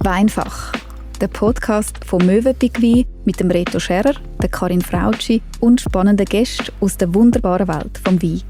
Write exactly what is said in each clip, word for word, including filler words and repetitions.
Weinfach, der Podcast von Mövenpick Wein mit dem Reto Scherer, der Karin Frautschi und spannenden Gästen aus der wunderbaren Welt vom Wein.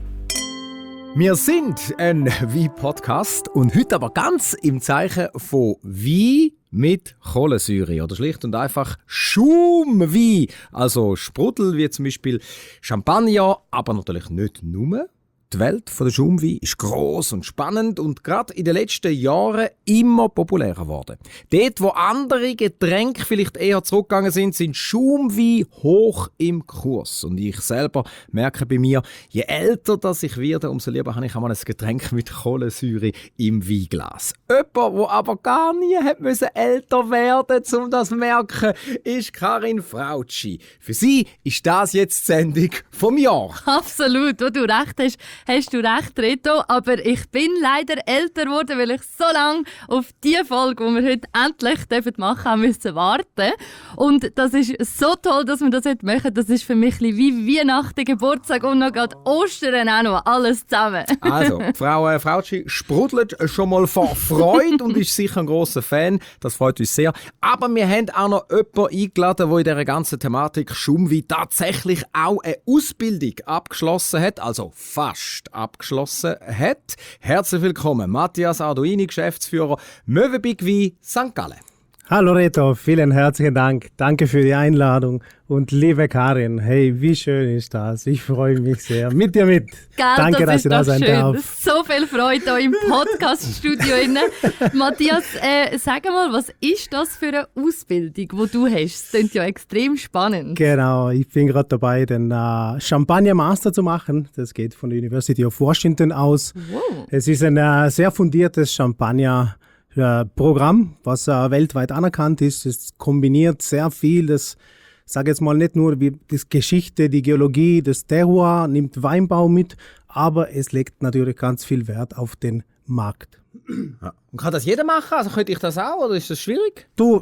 Wir sind ein Wein-Podcast und heute aber ganz im Zeichen von Wein mit Kohlensäure oder schlicht und einfach Schaumwein. Also Sprudel wie zum Beispiel Champagner, aber natürlich nicht nur. Die Welt der Schaumwein ist gross und spannend und gerade in den letzten Jahren immer populärer geworden. Dort, wo andere Getränke vielleicht eher zurückgegangen sind, sind Schaumwein hoch im Kurs. Und ich selber merke bei mir, je älter das ich werde, umso lieber habe ich einmal ein Getränk mit Kohlensäure im Weinglas. Jemand, der aber gar nie hat müssen älter werden, um das zu merken, ist Karin Frautschi. Für sie ist das jetzt die Sendung vom Jahr. Absolut, wo du recht hast. Hast du recht, Reto, aber ich bin leider älter geworden, weil ich so lange auf die Folge, die wir heute endlich machen dürfen, müssen warten. Und das ist so toll, dass wir das heute machen. Das ist für mich wie Weihnachten, Geburtstag und noch gerade Ostern auch noch. Alles zusammen. Also, Frau äh, Frautschi sprudelt schon mal vor Freude und ist sicher ein grosser Fan. Das freut uns sehr. Aber wir haben auch noch jemanden eingeladen, der in dieser ganzen Thematik Schaumwein tatsächlich auch eine Ausbildung abgeschlossen hat. Also fast. abgeschlossen hat. Herzlich willkommen, Matthias Arduini, Geschäftsführer Mövenpick Wein Sankt Gallen. Hallo Reto, vielen herzlichen Dank. Danke für die Einladung. Und liebe Karin, hey, wie schön ist das? Ich freue mich sehr. Mit dir mit. Gell, Danke, das dass ich da sein schön. darf. So viel Freude hier im Podcast-Studio. Matthias, äh, sag mal, was ist das für eine Ausbildung, die du hast? Das klingt ja extrem spannend. Genau, ich bin gerade dabei, den äh, Champagner-Master zu machen. Das geht von der University of Washington aus. Wow. Es ist ein äh, sehr fundiertes Champagner äh, Programm, was äh, weltweit anerkannt ist. Es kombiniert sehr viel, das Ich sage jetzt mal nicht nur wie die Geschichte, die Geologie, das Terroir, nimmt Weinbau mit, aber es legt natürlich ganz viel Wert auf den Markt. Ja. Und kann das jeder machen? Also könnte ich das auch oder ist das schwierig? Du,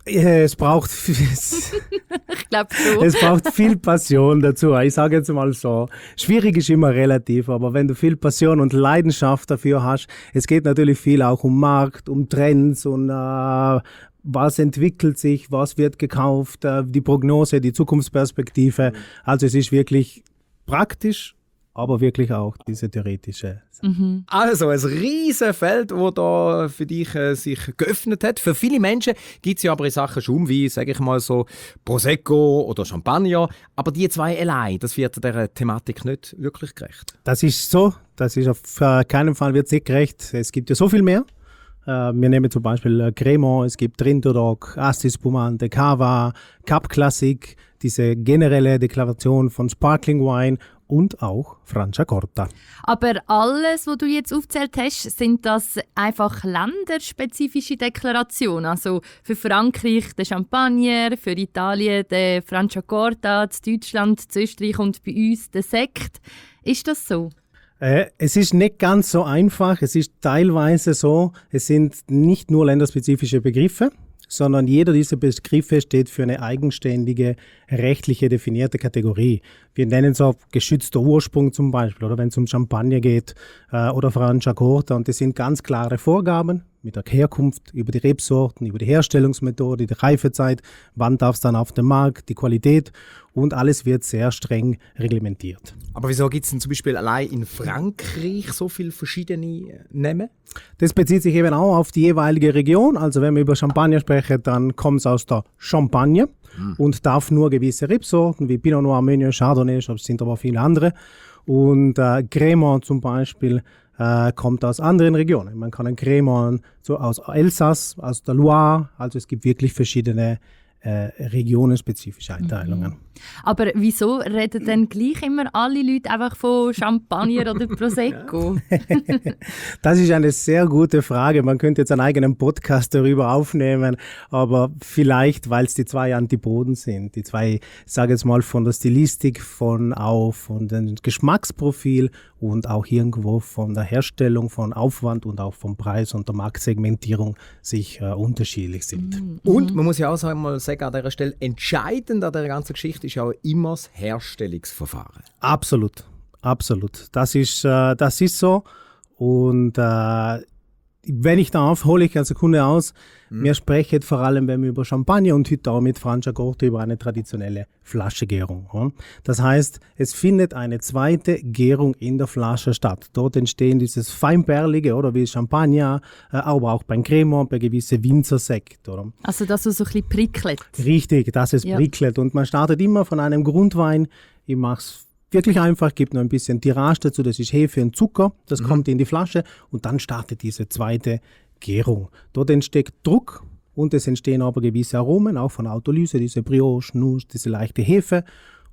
es braucht, ich glaube schon. es braucht viel Passion dazu. Ich sage jetzt mal so, schwierig ist immer relativ, aber wenn du viel Passion und Leidenschaft dafür hast, es geht natürlich viel auch um Markt, um Trends und äh, was entwickelt sich, was wird gekauft, die Prognose, die Zukunftsperspektive. Also es ist wirklich praktisch, aber wirklich auch diese theoretische Sache. Mhm. Also ein riesen Feld, das da für dich äh, sich geöffnet hat. Für viele Menschen gibt es ja aber in Sachen Schaumwein, sage ich mal so, Prosecco oder Champagner. Aber die zwei allein, das wird der Thematik nicht wirklich gerecht. Das ist so, das ist auf keinen Fall wird es nicht gerecht. Es gibt ja so viel mehr. Uh, wir nehmen zum Beispiel uh, Cremant, es gibt Trinidad, Asti Spumante, Cava, Cap Classic, diese generelle Deklaration von Sparkling Wine und auch Franciacorta. Aber alles, was du jetzt aufgezählt hast, sind das einfach länderspezifische Deklarationen. Also für Frankreich der Champagner, für Italien der Franciacorta, zu Deutschland, zu Österreich und bei uns der Sekt. Ist das so? Äh, es ist nicht ganz so einfach. Es ist teilweise so, es sind nicht nur länderspezifische Begriffe, sondern jeder dieser Begriffe steht für eine eigenständige, rechtliche definierte Kategorie. Wir nennen es auch geschützter Ursprung zum Beispiel, oder wenn es um Champagner geht äh, oder Franciacorta. Und das sind ganz klare Vorgaben mit der Herkunft, über die Rebsorten, über die Herstellungsmethode, die Reifezeit, wann darf es dann auf den Markt, die Qualität und alles wird sehr streng reglementiert. Aber wieso gibt es denn zum Beispiel allein in Frankreich so viele verschiedene Namen? Das bezieht sich eben auch auf die jeweilige Region. Also wenn wir über Champagner sprechen, dann kommt es aus der Champagne mhm. und darf nur gewisse Rebsorten wie Pinot Noir, Meunier, Chardonnay, es sind aber viele andere. Und äh, Cremant zum Beispiel äh, kommt aus anderen Regionen. Man kann ein Cremant so aus Elsass, aus der Loire, also es gibt wirklich verschiedene äh, regionenspezifische Einteilungen. Mhm. Aber wieso reden denn gleich immer alle Leute einfach von Champagner oder Prosecco? Das ist eine sehr gute Frage. Man könnte jetzt einen eigenen Podcast darüber aufnehmen, aber vielleicht, weil es die zwei Antipoden sind. Die zwei, ich sage jetzt mal, von der Stilistik, von auch von dem Geschmacksprofil und auch irgendwo von der Herstellung, von Aufwand und auch vom Preis und der Marktsegmentierung sich äh, unterschiedlich sind. Mhm. Und man muss ja auch sagen, mal sagen an dieser Stelle, entscheidend an der ganzen Geschichte ist auch immer das Herstellungsverfahren. Absolut, absolut. Das ist, äh, das ist so. Und äh, wenn ich darf, hole ich als Sekunde aus. Mhm. Wir sprechen vor allem, wenn wir über Champagner und heute auch mit Franciacorta über eine traditionelle Flaschengärung. Ja. Das heißt, es findet eine zweite Gärung in der Flasche statt. Dort entstehen dieses feinperlige, oder wie Champagner, äh, aber auch beim Cremant, bei gewissen Winzersekt. Oder? Also, dass es so ein bisschen prickelt. Richtig, dass es ja. prickelt. Und man startet immer von einem Grundwein. Ich mache es wirklich einfach, gibt noch ein bisschen Tirage dazu, das ist Hefe und Zucker, das mhm. kommt in die Flasche und dann startet diese zweite Gärung. Dort entsteht Druck und es entstehen aber gewisse Aromen, auch von Autolyse, diese Brioche, Nuss, diese leichte Hefe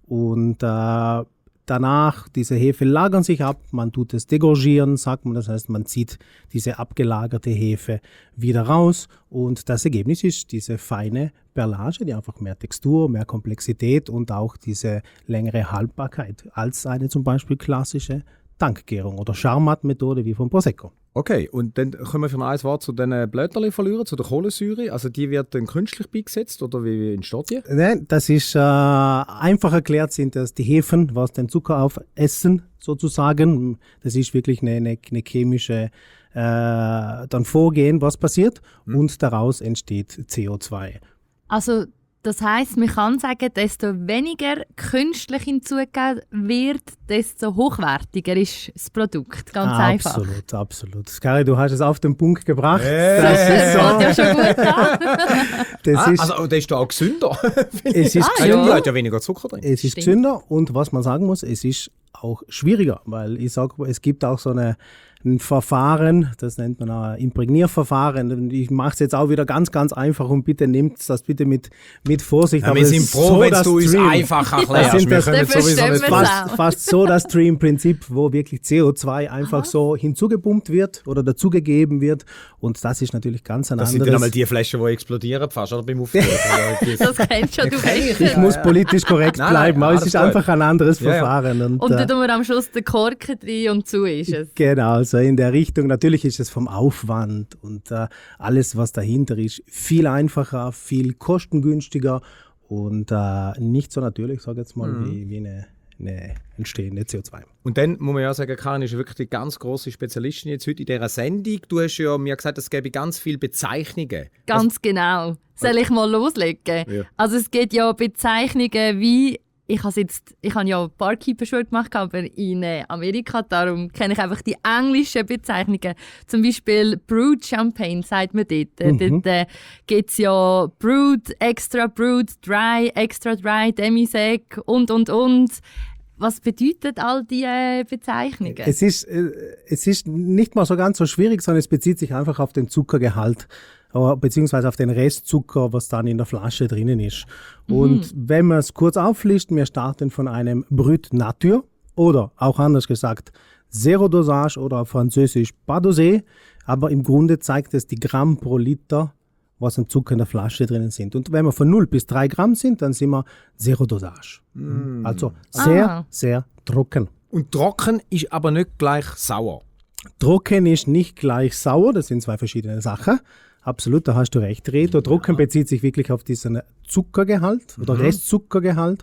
und äh, danach, diese Hefe lagern sich ab, man tut es degorgieren, sagt man, das heißt, man zieht diese abgelagerte Hefe wieder raus und das Ergebnis ist diese feine Perlage, die einfach mehr Textur, mehr Komplexität und auch diese längere Haltbarkeit als eine zum Beispiel klassische Tankgärung oder Charmat-Methode wie vom Prosecco. Okay, und dann kommen wir für ein Wort zu den Blätterli verlieren, zu der Kohlensäure. Also die wird dann künstlich beigesetzt oder wie entsteht die? Nein, das ist äh, einfach erklärt, sind das die Hefen, was den Zucker aufessen sozusagen. Das ist wirklich eine, eine, eine chemische äh, dann Vorgehen, was passiert mhm. und daraus entsteht C O zwei. Also das heisst, man kann sagen, desto weniger künstlich hinzugegeben wird, desto hochwertiger ist das Produkt. Ganz ah, einfach. Absolut, absolut. Kari, du hast es auf den Punkt gebracht. Hey. Das ist so. Ja schon gut an. das ah, ist, also der ist da auch gesünder. Es ist ah, gesünder. Ja. Hat ja weniger Zucker drin. Es ist Stimmt. gesünder und was man sagen muss, es ist auch schwieriger, weil ich sage, es gibt auch so eine ein Verfahren, das nennt man ein Imprägnierverfahren. Und ich mache es jetzt auch wieder ganz, ganz einfach und bitte nehmt das bitte mit, mit Vorsicht. Ja, wir sind froh, so, wenn du es einfach erklärst. Das, wir das, das sowieso nicht fast, fast so das Stream-Prinzip, wo wirklich C O zwei einfach Aha. so hinzugepumpt wird oder dazugegeben wird. Und das ist natürlich ganz ein das anderes. Das sind dann einmal die Flaschen, die explodieren fast oder beim Auftreten. Das kennst du schon, du kennst Ich muss politisch korrekt nein, bleiben, nein, aber es ist einfach ein anderes ja, Verfahren. Ja. Und, und dann tun wir am Schluss den Korken rein und zu ist es. Genau, also in der Richtung. Natürlich ist es vom Aufwand und äh, alles, was dahinter ist, viel einfacher, viel kostengünstiger und äh, nicht so natürlich, sage ich jetzt mal, mhm. wie, wie eine, eine entstehende C O zwei. Und dann muss man ja sagen, Karin ist wirklich die ganz grosse Spezialistin jetzt heute in dieser Sendung. Du hast ja mir gesagt, es gäbe ganz viele Bezeichnungen. Ganz Was? Genau. Soll ich mal loslegen? Ja. Also es gibt ja Bezeichnungen wie Ich habe jetzt, ich habe ja Barkeeper-Schule gemacht, aber in Amerika, darum kenne ich einfach die englischen Bezeichnungen. Zum Beispiel Brut Champagne, sagt man dort. Mhm. Dort äh, gibt es ja Brut, Extra Brut, Dry, Extra Dry, Demi-Sec und, und, und. Was bedeuten all diese Bezeichnungen? Es ist, äh, es ist nicht mal so ganz so schwierig, sondern es bezieht sich einfach auf den Zuckergehalt. Beziehungsweise auf den Restzucker, was dann in der Flasche drinnen ist. Mhm. Und wenn man es kurz auflistet, wir starten von einem Brut Nature oder auch anders gesagt Zero Dosage oder auf Französisch Pas Dosé, aber im Grunde zeigt es die Gramm pro Liter, was im Zucker in der Flasche drinnen sind. Und wenn wir von null bis drei Gramm sind, dann sind wir Zero Dosage. Mhm. Also sehr, ah. sehr trocken. Und trocken ist aber nicht gleich sauer? Trocken ist nicht gleich sauer, das sind zwei verschiedene Sachen. Absolut, da hast du recht, Reto. Trocken ja. bezieht sich wirklich auf diesen Zuckergehalt oder mhm. Restzuckergehalt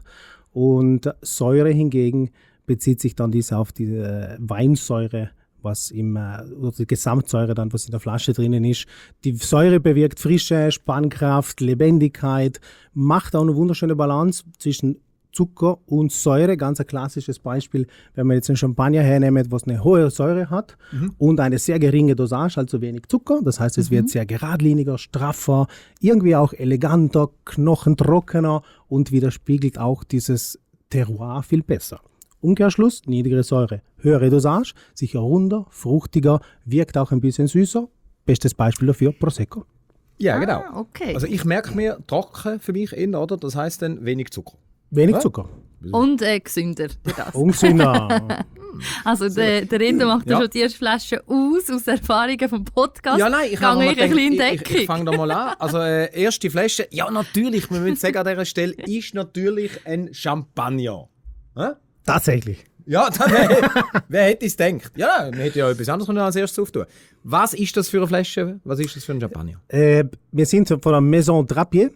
und Säure hingegen bezieht sich dann diese auf die Weinsäure, was im, oder die Gesamtsäure dann, was in der Flasche drinnen ist. Die Säure bewirkt Frische, Spannkraft, Lebendigkeit, macht auch eine wunderschöne Balance zwischen Zucker und Säure, ganz ein klassisches Beispiel, wenn man jetzt einen Champagner hernimmt, was eine hohe Säure hat mhm. und eine sehr geringe Dosage, also wenig Zucker. Das heißt, es mhm. wird sehr geradliniger, straffer, irgendwie auch eleganter, knochentrockener und widerspiegelt auch dieses Terroir viel besser. Umkehrschluss, niedrigere Säure, höhere Dosage, sicher runder, fruchtiger, wirkt auch ein bisschen süßer. Bestes Beispiel dafür, Prosecco. Ja, genau. Ah, okay. Also ich merke mir, trocken für mich in, oder? Das heisst dann wenig Zucker. Wenig Zucker. Und äh, gesünder. Und gesünder. Also der, der Reto macht ja schon die erste Flasche aus, aus Erfahrungen vom Podcast. Ja, nein, ich habe ich, ich, ich, ich fange da mal an. Also äh, erste Flasche, ja natürlich, wir müssen sagen an dieser Stelle, ist natürlich ein Champagner. Hä? Tatsächlich. Ja, dann, wer, wer hätte es gedacht? Ja, man hätte ja etwas anderes als erstes auftun. Was ist das für eine Flasche? Was ist das für ein Champagner? Äh, wir sind von der Maison Drapier.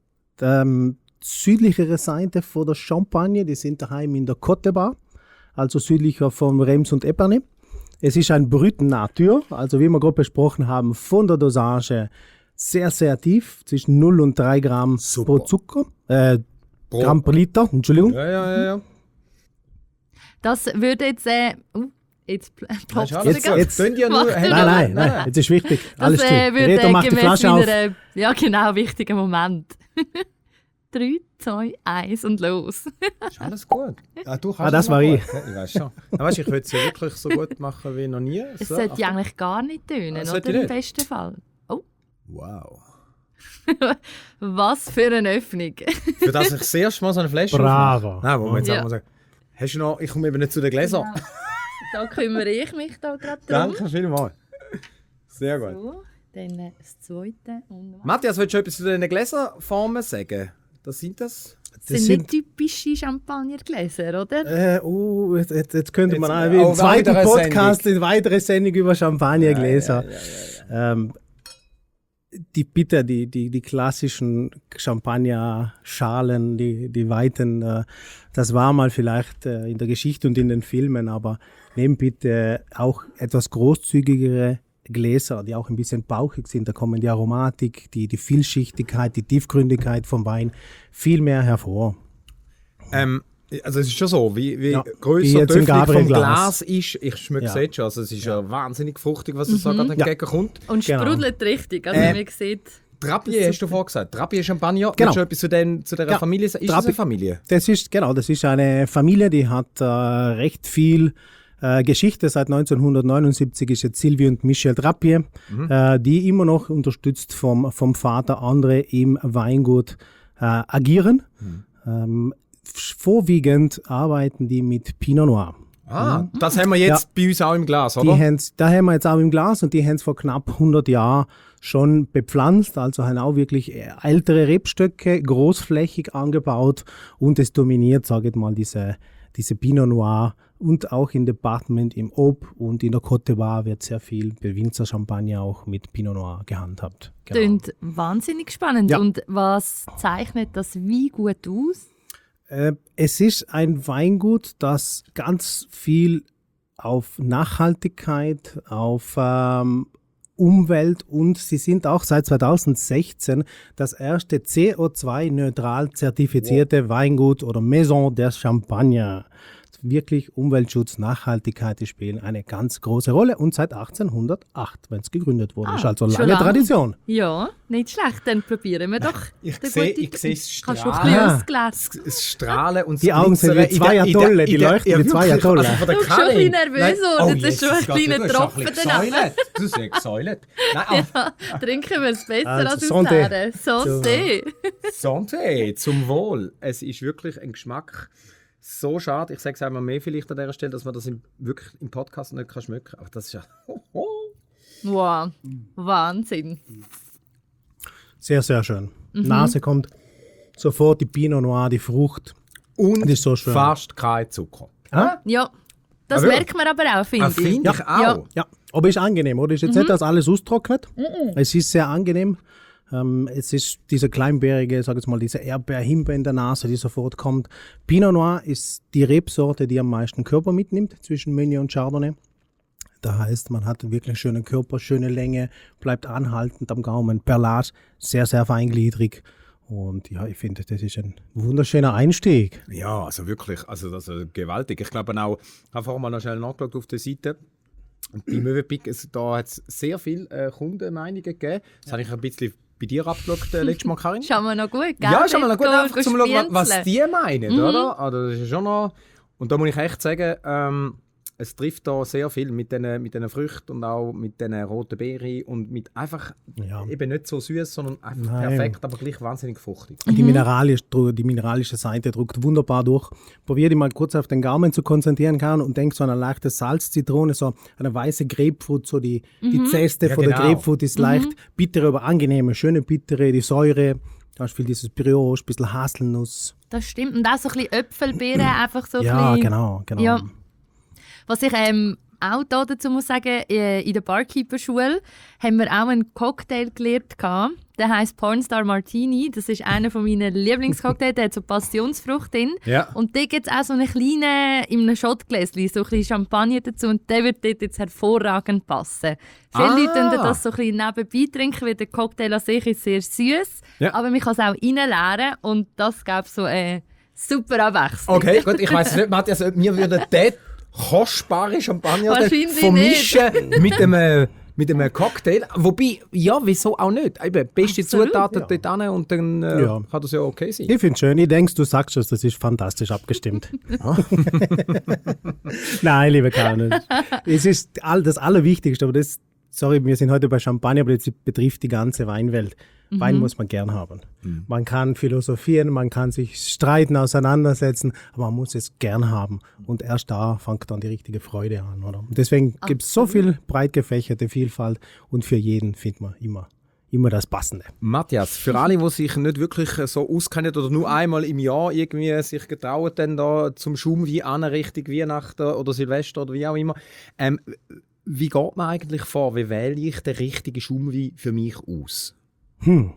Ähm, südlichere Seite von der Champagne, die sind daheim in der Côte d'Bar, also südlicher von Reims und Epernay. Es ist ein Brut Natur, also wie wir gerade besprochen haben, von der Dosage sehr, sehr tief, zwischen null und drei Gramm Super. pro Zucker, äh, Pro- Gramm per Liter, Entschuldigung. Ja, ja, ja. ja. Das würde jetzt... Äh, uh, jetzt pl- ploppt Jetzt- es jetzt- gerade. jetzt- Könnt ihr nur- Macht Hey, ihr Nein, nur- nein, nein, jetzt ist wichtig. Alles Das still. äh, würde Reto macht die gemäss Flasche auf. meiner, ja genau, wichtiger Moment. drei, zwei, eins und los. Ist alles gut. Ah, du kannst Ah, das es war noch ich. gut, gell? Ich weiß schon. Ja, weißt, ich würde es ja wirklich so gut machen wie noch nie. Es So, sollte ja Achtung. eigentlich gar nicht tönen, Ah, oder? sollte Im nicht? besten Fall. Oh, Wow. was für eine Öffnung. Für das ich das erste Mal so eine Flasche Bravo. aufmache. Nein, wo man jetzt Ja. auch mal sagen, hast du noch, ich komme eben nicht zu den Gläsern. Da kümmere ich mich da gerade drum. Danke vielmals. Sehr gut. So, dann äh, das zweite und Matthias, willst du etwas zu den Gläserformen sagen? Das sind das? Das Das sind sind- nicht typische Champagnergläser, oder? Äh, uh, jetzt, jetzt, jetzt könnte man Jetzt, auch wie oh, im zweiten weitere Podcast eine weitere Sendung über Champagnergläser. Ja, ja, ja, Ähm, die bitte, die, die, die klassischen Champagner-Schalen, die, die weiten, äh, das war mal vielleicht äh, in der Geschichte und in den Filmen, aber nehmt bitte auch etwas großzügigere Gläser, die auch ein bisschen bauchig sind. Da kommen die Aromatik, die, die Vielschichtigkeit, die Tiefgründigkeit vom Wein viel mehr hervor. Ähm, also es ist schon so, wie, wie Ja, wie grösser jetzt die im Öffnung vom Gabriel-Glas. Glas ist, ich schmecke es Ja. jetzt schon, also es ist ja, wahnsinnig fruchtig, was es so gerade Ja. entgegenkommt. Und Genau. sprudelt richtig. Also Äh, man sieht, Trapier hast du vorhin gesagt, Trapier Champagner, Genau. willst du etwas zu, den, zu dieser Ja. Familie sagen? Ist das Trapier- eine Familie? Das ist, genau, das ist eine Familie, die hat äh, recht viel äh, Geschichte. Seit neunzehnhundertneunundsiebzig ist jetzt Sylvie und Michel Trapier, äh, die immer noch unterstützt vom, vom Vater André im Weingut äh, agieren. Ähm, f- vorwiegend arbeiten die mit Pinot Noir. Ah, das haben wir jetzt Ja. bei uns auch im Glas, Die oder? haben's, da haben wir jetzt auch im Glas und die haben es vor knapp hundert Jahren schon bepflanzt, also haben auch wirklich ältere Rebstöcke, großflächig angebaut und es dominiert, sage ich mal, diese, diese Pinot Noir und auch im Departement im Aube und in der Côte d'Ivoire wird sehr viel Winzer Champagner auch mit Pinot Noir gehandhabt. Genau. klingt wahnsinnig spannend. Ja. Und was zeichnet das Wein gut aus? Äh, es ist ein Weingut, das ganz viel auf Nachhaltigkeit, auf ähm, Umwelt und sie sind auch seit zweitausendsechzehn das erste C O zwei neutral zertifizierte Weingut oder Maison der Champagner. Wirklich Umweltschutz, Nachhaltigkeit, die spielen eine ganz große Rolle und seit achtzehnhundertacht, wenn es gegründet wurde. Ah, ist also schon lange lang. Tradition. Ja, nicht schlecht. Dann probieren wir doch. Ich den sehe- guten- ich sehe es Kannst du ein strahlen. bisschen Ah. ausgelassen? Es Strahlen und Die Augen sind wie zwei Atolle, die leuchten wie zwei Atolle. Also von der Du bist schon ein Karin. bisschen nervös Nein. geworden, Oh, jetzt ist schon ein Jesus Gott, kleiner du hast Tropfen ein bisschen danach. gesäulet. Du hast ja gesäulet. Nein, ah, Trinken wir es besser Also, als Santé. ausleeren. Santé. Santé, zum Wohl. Es ist wirklich ein Geschmack. So schade, ich sage es einmal mehr vielleicht an dieser Stelle, dass man das im, wirklich im Podcast nicht kann schmecken kann. Aber das ist ja... Wow, Wahnsinn. Sehr, sehr schön. Nase kommt sofort die Pinot Noir, die Frucht. Und Das ist so schön. fast kein Zucker. Ah? Ja, das Aber ja. merkt man aber auch, finde Ah, ich. finde ich auch. Ja. Ja, aber ist angenehm, oder? Ist jetzt nicht, dass alles austrocknet. Es ist sehr angenehm. Ähm, es ist diese kleinbärige, sag ich mal, diese Erdbeer-Himbeer in der Nase, die sofort kommt. Pinot Noir ist die Rebsorte, die am meisten Körper mitnimmt zwischen Meunier und Chardonnay. Das heißt, man hat wirklich einen schönen Körper, schöne Länge, bleibt anhaltend am Gaumen. Perlage, sehr, sehr feingliedrig. Und ja, ich finde, das ist ein wunderschöner Einstieg. Ja, also wirklich, also das ist gewaltig. Ich glaube auch, ich habe vorhin mal noch schnell nachgeschaut auf der Seite. Und bei Mövenpick, es- da hat es sehr viele äh, Kundenmeinungen gegeben. Das habe ich ein bisschen bei dir abgeschaut, äh, letztes Mal, Karin. Schauen wir noch gut, gell? Ja, schon mal noch gut, Go- einfach go zum schauen, wa- was spienzeln. die meinen, oder? Also, das ist schon noch, und da muss ich echt sagen, ähm, es trifft da sehr viel mit diesen mit den Früchten und auch mit den roten Beeren und mit einfach Ja. eben nicht so süß, sondern einfach Nein. perfekt, aber gleich wahnsinnig fruchtig. Die, mineralisch, die mineralische Seite drückt wunderbar durch. Probier dich mal kurz auf den Gaumen zu konzentrieren kann und denk so an eine leichte Salzzitrone, so eine weiße Grapefruit, so die, die Zeste Ja, von genau. der Grapefruit ist leicht bittere, aber angenehme, schöne bittere, die Säure. Da hast viel dieses Brioche, ein bisschen Haselnuss. Das stimmt. Und auch so ein bisschen Äpfelbeeren, einfach so ein Ja, bisschen... genau, genau. Ja. Was ich ähm, auch da dazu muss sagen, in der Barkeeper-Schule haben wir auch einen Cocktail gelernt. Der heisst Pornstar Martini. Das ist einer meiner Lieblingscocktails. Der hat so Passionsfrucht drin. Ja. Und da gibt es auch so einen kleinen, in einem Schottgläschen, so ein bisschen Champagner dazu. Und der wird dort jetzt hervorragend passen. Viele Ah. Leute trinken das so ein bisschen nebenbei trinken, weil der Cocktail an sich ist sehr süß. Ja. Aber man kann es auch reinleeren. Und das gibt so eine super Abwechslung. Okay, gut, ich weiss nicht, Matthias, ob wir würden den kostbare Champagner Wahrscheinlich vermischen mit einem, mit einem Cocktail. Wobei, ja, wieso auch nicht? Eben, beste Absolut, Zutaten ja. dort hin und dann äh, Ja. kann das ja okay sein. Ich finde es schön. Ich denke, du sagst es, das ist fantastisch abgestimmt. Nein, liebe Karin. Es ist all, das Allerwichtigste, aber das, sorry, wir sind heute bei Champagner, aber das betrifft die ganze Weinwelt. Mhm. Wein muss man gern haben. Man kann philosophieren, man kann sich streiten, auseinandersetzen, aber man muss es gern haben. Und erst da fängt dann die richtige Freude an. Oder? Und deswegen gibt es so viel breit gefächerte Vielfalt und für jeden findet man immer, immer das Passende. Matthias, für alle, die sich nicht wirklich so auskennen oder nur einmal im Jahr irgendwie sich getrauen, dann da zum Schaumwein an Richtung Weihnachten oder Silvester oder wie auch immer, ähm, wie geht man eigentlich vor? Wie wähle ich den richtigen Schaumwein für mich aus? Hm.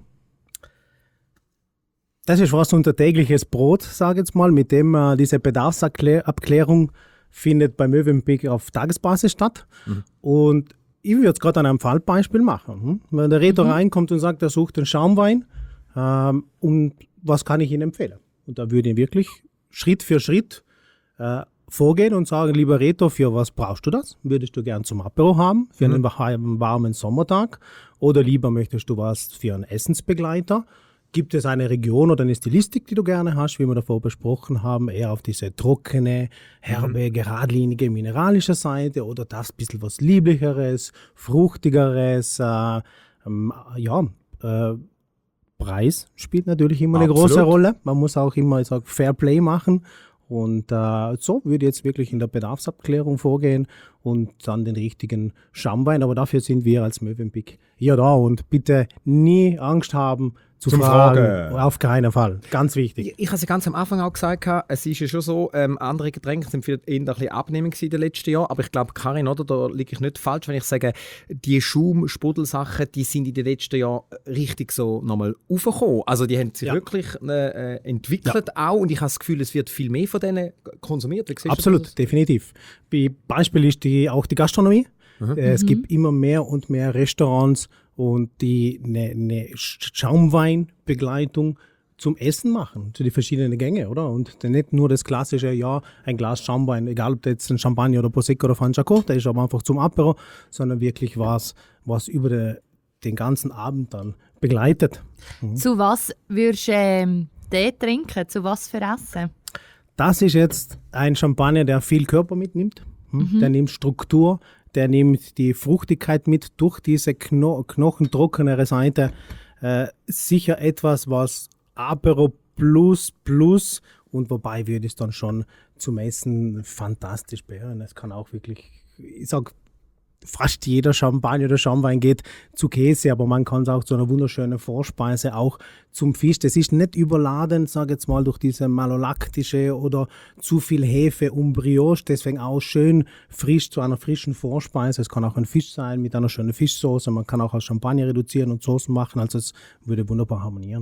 Das ist fast unser tägliches Brot, sage ich jetzt mal, mit dem äh, diese Bedarfsabklärung findet bei Mövenpick auf Tagesbasis statt. Mhm. Und ich würde es gerade an einem Fallbeispiel machen. Hm? Wenn der Reto mhm. reinkommt und sagt, er sucht einen Schaumwein, ähm, und was kann ich ihm empfehlen? Und da würde ich wirklich Schritt für Schritt äh, vorgehen und sagen, lieber Reto, für was brauchst du das? Würdest du gern zum Apero haben, für einen mhm. warmen Sommertag? Oder lieber möchtest du was für einen Essensbegleiter? Gibt es eine Region oder eine Stilistik, die du gerne hast, wie wir davor besprochen haben, eher auf diese trockene, herbe, mhm. geradlinige, mineralische Seite oder das bisschen was Lieblicheres, Fruchtigeres, äh, ähm, ja, äh, Preis spielt natürlich immer eine Absolut. große Rolle. Man muss auch immer, ich sag, Fair Play machen. Und äh, so würde ich jetzt wirklich in der Bedarfsabklärung vorgehen und dann den richtigen Schaumwein. Aber dafür sind wir als Mövenpick ja da. Und bitte nie Angst haben zu Zum fragen. Fragen. Auf keinen Fall. Ganz wichtig. Ich, ich habe es ja ganz am Anfang auch gesagt, es ist ja schon so, ähm, andere Getränke sind vielleicht eher ein bisschen abnehmend in den letzten Jahren, aber ich glaube, Karin, oder, da liege ich nicht falsch, wenn ich sage, die Schaum-Sprudel-Sachen, die sind in den letzten Jahren richtig so nochmal aufgekommen. Also die haben sich Ja. wirklich äh, entwickelt auch und ich habe das Gefühl, es wird viel mehr von denen konsumiert. Wie siehst du Absolut, das? definitiv. Wie Beispiel ist die, auch die Gastronomie. Mhm. Äh, Es gibt immer mehr und mehr Restaurants und die eine ne Schaumweinbegleitung zum Essen machen, zu den verschiedenen Gänge, oder? Und dann nicht nur das klassische, ja, ein Glas Schaumwein, egal ob das jetzt ein Champagner oder Prosecco oder Franciacorta ist, aber einfach zum Apero, sondern wirklich was, was über de, den ganzen Abend dann begleitet. Zu was würdest du ähm, Tee trinken? Zu was für Essen? Das ist jetzt ein Champagner, der viel Körper mitnimmt. Hm? Mhm. Der nimmt Struktur, der nimmt die Fruchtigkeit mit durch diese Kno knochentrockenere Seite. Äh, sicher etwas, was Apero Plus Plus und wobei würde es dann schon zum Essen fantastisch behören. Es kann auch wirklich, ich sag, fast jeder Champagner oder Schaumwein geht zu Käse, aber man kann es auch zu einer wunderschönen Vorspeise, auch zum Fisch. Das ist nicht überladen, sage jetzt mal, durch diese malolaktische oder zu viel Hefe und Brioche. Deswegen auch schön frisch zu einer frischen Vorspeise. Es kann auch ein Fisch sein mit einer schönen Fischsoße. Man kann auch aus Champagner reduzieren und Soßen machen. Also es würde wunderbar harmonieren.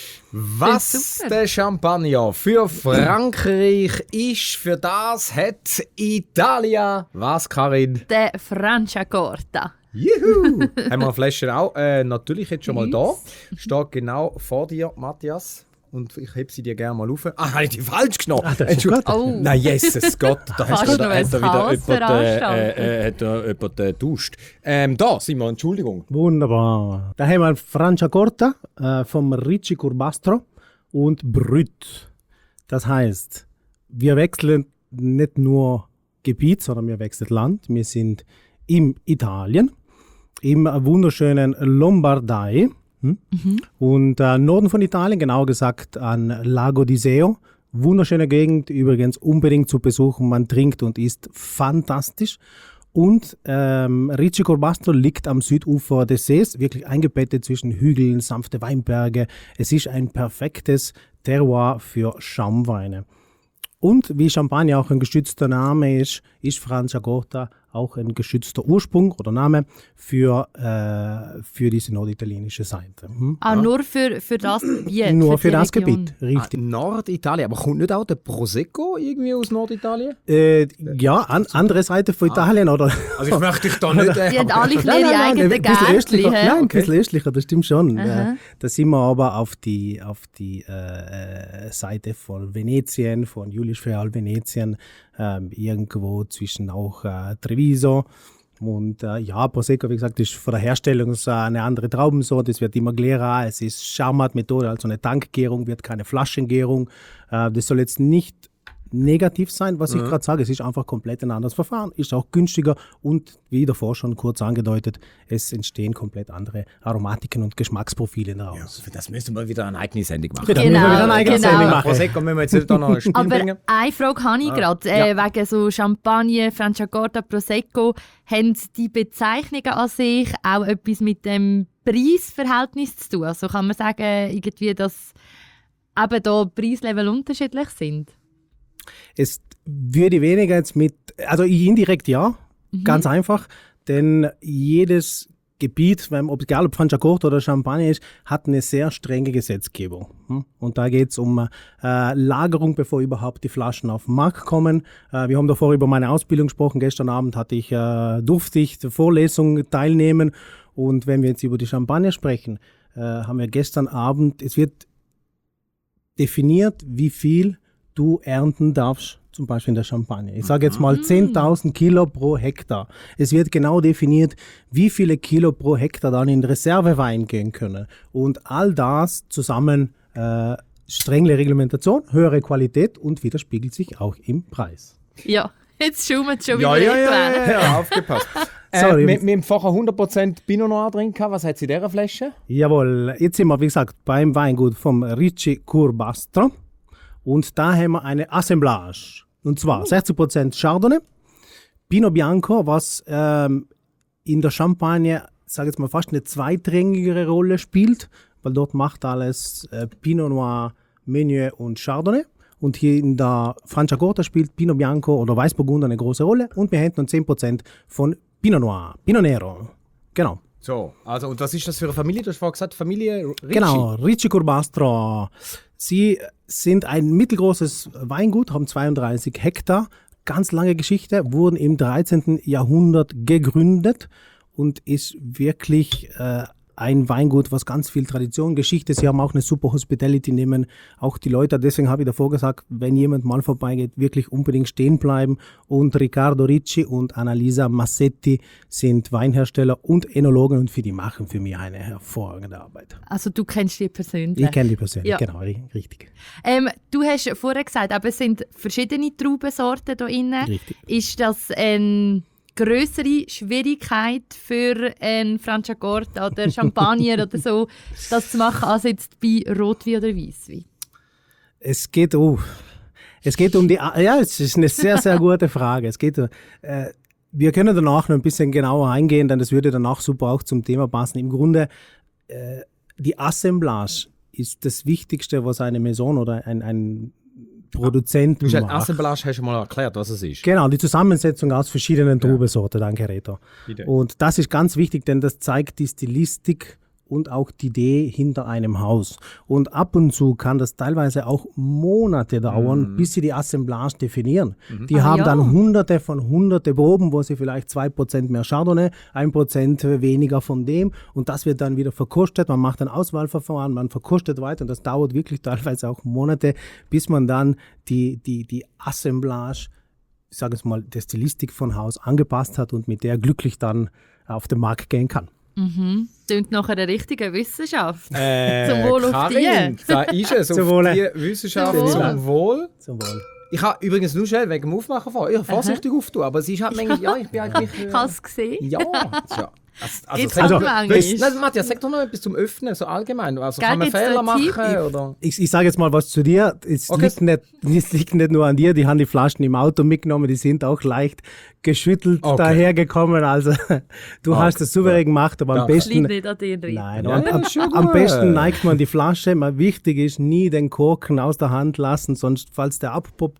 Was Super. der Champagner für Frankreich ist, für das hat Italia. Was, Karin? Der Franciacorta. Juhu! Haben wir eine Flasche auch äh, natürlich jetzt schon mal da. Steht genau vor dir, Matthias. Und ich heb sie dir gerne mal auf. Ah, habe ich die falsch genommen? Ah, das ist Entschuldigung. gut. Oh. Nein, Jesus Gott. Da Fast hast du noch wieder, ein hat er wieder Chaos jemand, äh, veranstaltet. äh, äh, hat er jemand äh, getauscht. Ähm, da sind wir, Entschuldigung. Wunderbar. Da haben wir Franciacorta äh, vom Ricci Curbastro und Brut. Das heißt, wir wechseln nicht nur Gebiet, sondern wir wechseln Land. Wir sind in Italien, im wunderschönen Lombardei. Hm? Mhm. Und äh, Norden von Italien, genauer gesagt an Lago di Seo. Wunderschöne Gegend, übrigens unbedingt zu besuchen. Man trinkt und isst fantastisch. Und ähm, Ricci Curbastro liegt am Südufer des Sees, wirklich eingebettet zwischen Hügeln, sanfte Weinberge. Es ist ein perfektes Terroir für Schaumweine. Und wie Champagner auch ein gestützter Name ist, ist Franciacorta auch ein geschützter Ursprung oder Name für, äh, für diese norditalienische Seite. Hm? Ah, ja. nur für, für das Gebiet? Nur für, für das Region. Gebiet, richtig. Ah, Norditalien, aber kommt nicht auch der Prosecco irgendwie aus Norditalien? Äh, ja, an, andere Seite von Italien, oder? Also ich möchte dich da nicht... Äh, Die haben alle Nein, nein, ihre nein, eigenen ein bisschen östlicher, Gärtchen. nein, ein Okay. bisschen östlicher, das stimmt schon. Aha. Äh, da sind wir aber auf die, auf die äh, Seite von Venetien, von Julius Feal Venetien, äh, irgendwo zwischen auch äh, Treviso. Und äh, ja, Prosecco, wie gesagt, ist von der Herstellung so eine andere Traubensorte. Es wird immer klarer, es ist Schaumart-Methode, also eine Tankgärung, wird keine Flaschengärung. Äh, das soll jetzt nicht negativ sein, was ich gerade sage. Es ist einfach komplett ein anderes Verfahren, ist auch günstiger und wie davor schon kurz angedeutet, es entstehen komplett andere Aromatiken und Geschmacksprofile daraus. Für das müssen wir wieder eine eigene Sendung machen. Bitte, Genau, müssen wir wieder eine eigene genau. Sendung machen. Prosecco müssen wir jetzt da noch ein Spiel Aber bringen. eine Frage habe ich gerade, äh, ja. wegen so Champagner, Franciacorta, Prosecco. Haben die Bezeichnungen an sich auch etwas mit dem Preisverhältnis zu tun? Also kann man sagen, irgendwie, dass eben da Preislevel unterschiedlich sind? Es würde weniger jetzt mit, also indirekt ja, Mhm. ganz einfach, denn jedes Gebiet, ob egal ob Franciacorta oder Champagner ist, hat eine sehr strenge Gesetzgebung. hm? Und da geht es um äh, Lagerung, bevor überhaupt die Flaschen auf den Markt kommen. Äh, wir haben davor über meine Ausbildung gesprochen. Gestern Abend hatte ich, äh, durfte ich der Vorlesung teilnehmen. Und wenn wir jetzt über die Champagner sprechen, äh, haben wir gestern Abend, es wird definiert, wie viel du ernten darfst, zum Beispiel in der Champagne. Ich sage jetzt mal zehntausend Kilo pro Hektar. Es wird genau definiert, wie viele Kilo pro Hektar dann in Reservewein gehen können. Und all das zusammen äh, strenge Reglementation, höhere Qualität und widerspiegelt sich auch im Preis. Ja, jetzt schaumen sie schon Ja, wieder ja, ja, etwa. ja, ja, aufgepasst. Sorry. Äh, wir, wir haben vorher hundert Prozent Pinot Noir drin gehabt. Was hat es in dieser Flasche? Jawohl, jetzt sind wir, wie gesagt, beim Weingut vom Ricci Curbastro. Und da haben wir eine Assemblage. Und zwar sechzig Prozent Chardonnay, Pinot Bianco, was ähm, in der Champagne, sage jetzt mal, fast eine zweitrangigere Rolle spielt, weil dort macht alles äh, Pinot Noir, Meunier und Chardonnay. Und hier in der Franciacorta spielt Pinot Bianco oder Weißburgunder eine große Rolle. Und wir hätten zehn Prozent von Pinot Noir, Pinot Nero. Genau. So, also und was ist das für eine Familie? Du hast vorhin gesagt, Familie Ricci. Genau, Ricci Curbastro. Sie sind ein mittelgroßes Weingut, haben zweiunddreißig Hektar, ganz lange Geschichte, wurden im dreizehnten Jahrhundert gegründet und ist wirklich äh, ein Weingut, was ganz viel Tradition, Geschichte, sie haben auch eine super Hospitality, nehmen auch die Leute, deswegen habe ich davor gesagt, wenn jemand mal vorbeigeht, wirklich unbedingt stehen bleiben. Und Riccardo Ricci und Annalisa Massetti sind Weinhersteller und Enologen und für die machen für mich eine hervorragende Arbeit. Also du kennst die persönlich? Ich kenne die persönlich, Ja. genau, ri- richtig. Ähm, du hast vorher gesagt, aber es sind verschiedene Traubensorten hier drin. Richtig. Ist das eine grössere Schwierigkeit für einen Franciacorta oder Champagner oder so, das zu machen, als jetzt bei Rotwein oder Weisswein? Es geht, oh, es geht um die, ja, es ist eine sehr, sehr gute Frage. Es geht, äh, wir können danach noch ein bisschen genauer eingehen, denn das würde danach super auch zum Thema passen. Im Grunde, äh, die Assemblage ist das Wichtigste, was eine Maison oder ein, ein Produzent Du hast macht. Assemblage hast du mal erklärt, was es ist. Genau, die Zusammensetzung aus verschiedenen Traubensorten, danke Reto. Bitte. Und das ist ganz wichtig, denn das zeigt die Stilistik und auch die Idee hinter einem Haus. Und ab und zu kann das teilweise auch Monate dauern, Mhm. bis sie die Assemblage definieren. Die Ah, haben ja. dann hunderte von hunderte Proben, wo sie vielleicht zwei Prozent mehr Chardonnay, ein Prozent weniger von dem und das wird dann wieder verkostet. Man macht ein Auswahlverfahren, man verkostet weiter und das dauert wirklich teilweise auch Monate, bis man dann die, die, die Assemblage, ich sage es mal, der Stilistik von Haus angepasst hat und mit der glücklich dann auf den Markt gehen kann. Mhm. Klingt nach einer richtigen Wissenschaft. Äh, Zum Wohl auf Karin, die. da ist es, Zum auf Wohle. die Wissenschaft Zum Wohl. zum Wohl. Zum Wohl. Ich habe übrigens nur schnell wegen dem Aufmachen vor. Ich habe vorsichtig auftun, aber es ist halt manchmal, ja, ich bin eigentlich... Ich habe es gesehen. Ja, tja. Also, also, Gibt's sag auch doch- manchmal? weißt- Nein, Matthias, sag doch noch etwas zum Öffnen, so allgemein. Also Gell, kann man gibt's da Fehler einen machen Tipp? oder... Ich, ich sage jetzt mal was zu dir. Es, Okay. liegt nicht, es liegt nicht nur an dir, die haben die Flaschen im Auto mitgenommen, die sind auch leicht geschüttelt Okay. dahergekommen. Also du Okay. hast das souverän gemacht, aber am Ja. Das besten... liegt nicht an dir drin. Nein, Ja, am, ja, am, ist schon am gut. besten neigt man die Flasche. Mal wichtig ist, nie den Korken aus der Hand lassen, sonst, falls der abpoppt,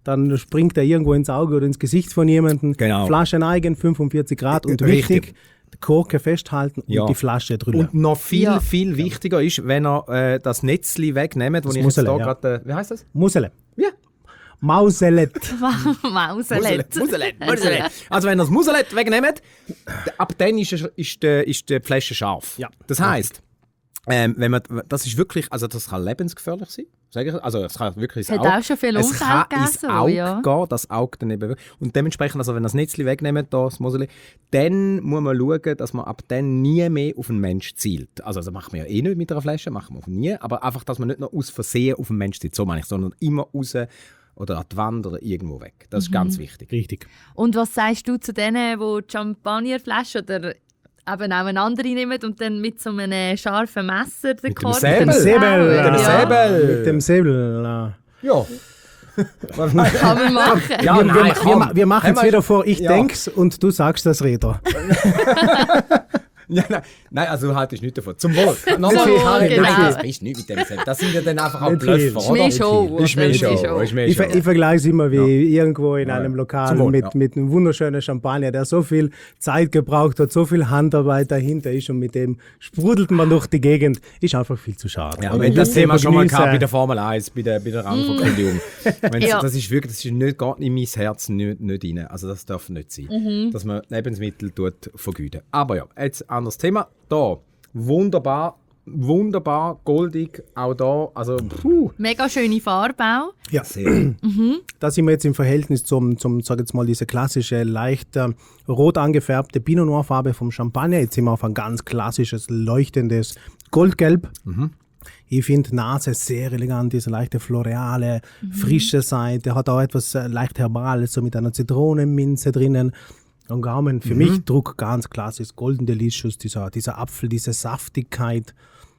dann springt er irgendwo ins Auge oder ins Gesicht von jemandem. Genau. Flasche neigen, fünfundvierzig Grad und Richtig. wichtig, die Korke festhalten und Ja. die Flasche drüber. Und noch viel, Ja. viel wichtiger ist, wenn er äh, das Netzli wegnimmt, wo Das ich jetzt Musele, da ja. gerade, äh, wie heißt das? Musele. Ja. Mauselet. Mauselet. Muselet, Muselet. Also wenn ihr das Muselet wegnehmt, ab dann ist, ist, die, ist die Flasche scharf. Ja. Das heisst, ähm, wenn man, das ist wirklich, also das kann lebensgefährlich sein. Sag ich, also es kann wirklich Es hat ins Auge- auch schon viel es Unfälle kann gegeben, ins so, Auge ja. gehen, das Auge dann eben. Und dementsprechend, also wenn das Netzli wegnimmt, da, das Museli, dann muss man schauen, dass man ab dann nie mehr auf einen Mensch zielt. Also das macht man ja eh nicht mit einer Flasche, machen wir nie, aber einfach, dass man nicht noch aus Versehen auf einen Mensch zielt, so meine ich, sondern immer raus oder an die Wand oder irgendwo weg. Das ist Mhm. ganz wichtig. Richtig. Und was sagst du zu denen, die die Champagnerflasche oder eben auch eine andere nehmen und dann mit so einem scharfen Messer den Mit dem Kork Säbel. Mit dem Säbel. raushauen? Mit dem Ja. Säbel. Mit dem Säbel. ja. Ja. Kann man machen. Ja, wir, nein, wir, komm. wir, wir machen Haben es wir- wieder vor, ich Ja. denk's und du sagst das Räder. Ja, nein, nein, also du haltest nichts davon. Zum Wohl. Nochmal, viel, Karin, genau. nein, das ist nicht mit dem Säbel. Das sind ja dann einfach auch Nicht Blöffer, viel. oder? Schmähshow, Ist Schmähshow. oder? Schmähshow. Ist Schmähshow. Ich, ver ich vergleiche es immer wie irgendwo in Ja, einem ja. Lokal Zum Wohl, mit, ja. mit einem wunderschönen Champagner, der so viel Zeit gebraucht hat, so viel Handarbeit dahinter ist und mit dem sprudelt man durch die Gegend. Ist einfach viel zu schade. Ja, Oder? wenn das Ich Thema schon mal genieße- gehabt bei der Formel eins, bei der, bei der Rangverkündigung. Wenn's- Ja. Das ist wirklich, das ist nicht, geht in mein Herz nicht, nicht rein. Also das darf nicht sein, dass man Lebensmittel tut vergüten. Aber ja, jetzt anderes Thema. Da, wunderbar, wunderbar, goldig, auch da, also puh. Mega schöne Farbe auch. Ja, Sehr. da sind wir jetzt im Verhältnis zum, zum sag jetzt mal, diese klassische, leicht äh, rot angefärbte Pinot Noir Farbe vom Champagner. Jetzt sind wir auf ein ganz klassisches, leuchtendes Goldgelb. Ich finde Nase sehr elegant, diese leichte floreale, frische Seite. Hat auch etwas äh, leicht Herbales, so mit einer Zitronenminze drinnen. Und Gaumen, für mich Druck ganz klassisch, Golden Delicious, dieser, dieser Apfel, diese Saftigkeit.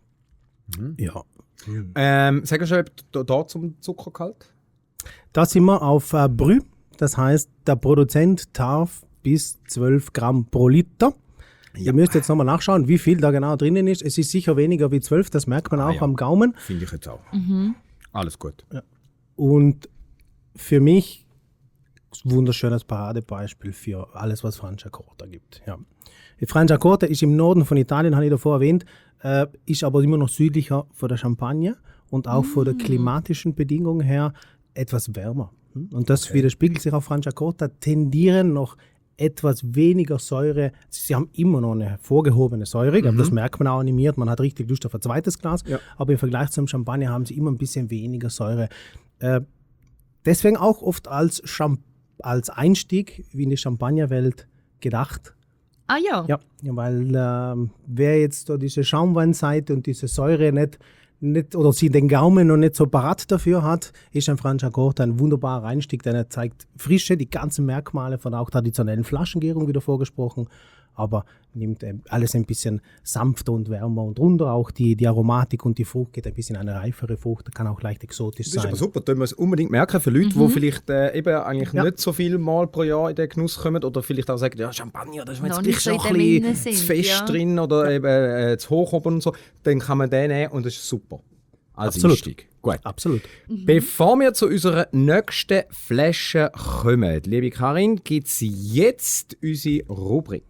Ja. Ähm, sag mal schon, da, da zum Zuckergehalt? Da sind wir auf äh, Brü, das heißt, der Produzent darf bis zwölf Gramm pro Liter. Ihr müsst jetzt nochmal nachschauen, wie viel da genau drinnen ist. Es ist sicher weniger wie zwölf, das merkt man Ah, auch ja. am Gaumen. Finde ich jetzt auch. Alles gut. Und für mich wunderschönes Paradebeispiel für alles, was Franciacorta gibt. Ja. Franciacorta ist im Norden von Italien, habe ich davor erwähnt, äh, ist aber immer noch südlicher von der Champagne und auch von der klimatischen Bedingungen her etwas wärmer. Und das widerspiegelt sich auf Franciacorta, tendieren noch etwas weniger Säure. Sie haben immer noch eine hervorgehobene Säure, aber das merkt man auch animiert. Man hat richtig Lust auf ein zweites Glas, Ja. aber im Vergleich zum Champagner haben sie immer ein bisschen weniger Säure. Äh, deswegen auch oft als, Champ als Einstieg in die Champagnerwelt gedacht. Ah ja. Ja, weil ähm, wer jetzt da diese Schaumweinseite und diese Säure nicht, nicht oder sie den Gaumen noch nicht so parat dafür hat, ist ein Franciacorta ein wunderbarer Einstieg, denn er zeigt Frische, die ganzen Merkmale von auch traditionellen Flaschengärung, wieder vorgesprochen, aber nimmt ähm, alles ein bisschen sanfter und wärmer und runter. Auch die, die Aromatik und die Frucht geht ein bisschen in eine reifere Frucht, kann auch leicht exotisch Das ist sein. aber super, da müssen wir es unbedingt merken für Leute, die vielleicht äh, eben eigentlich Ja. nicht so viel Mal pro Jahr in den Genuss kommen oder vielleicht auch sagen, ja, Champagner, da ist mir jetzt Noch gleich nicht so schon ein in dem bisschen Innen zu sind, fest ja. drin oder eben äh, zu hoch oben und so, dann kann man den nehmen und das ist super. Als Absolut. Einstieg. Gut. Absolut. Bevor wir zu unserer nächsten Flasche kommen, liebe Karin, gibt es jetzt unsere Rubrik.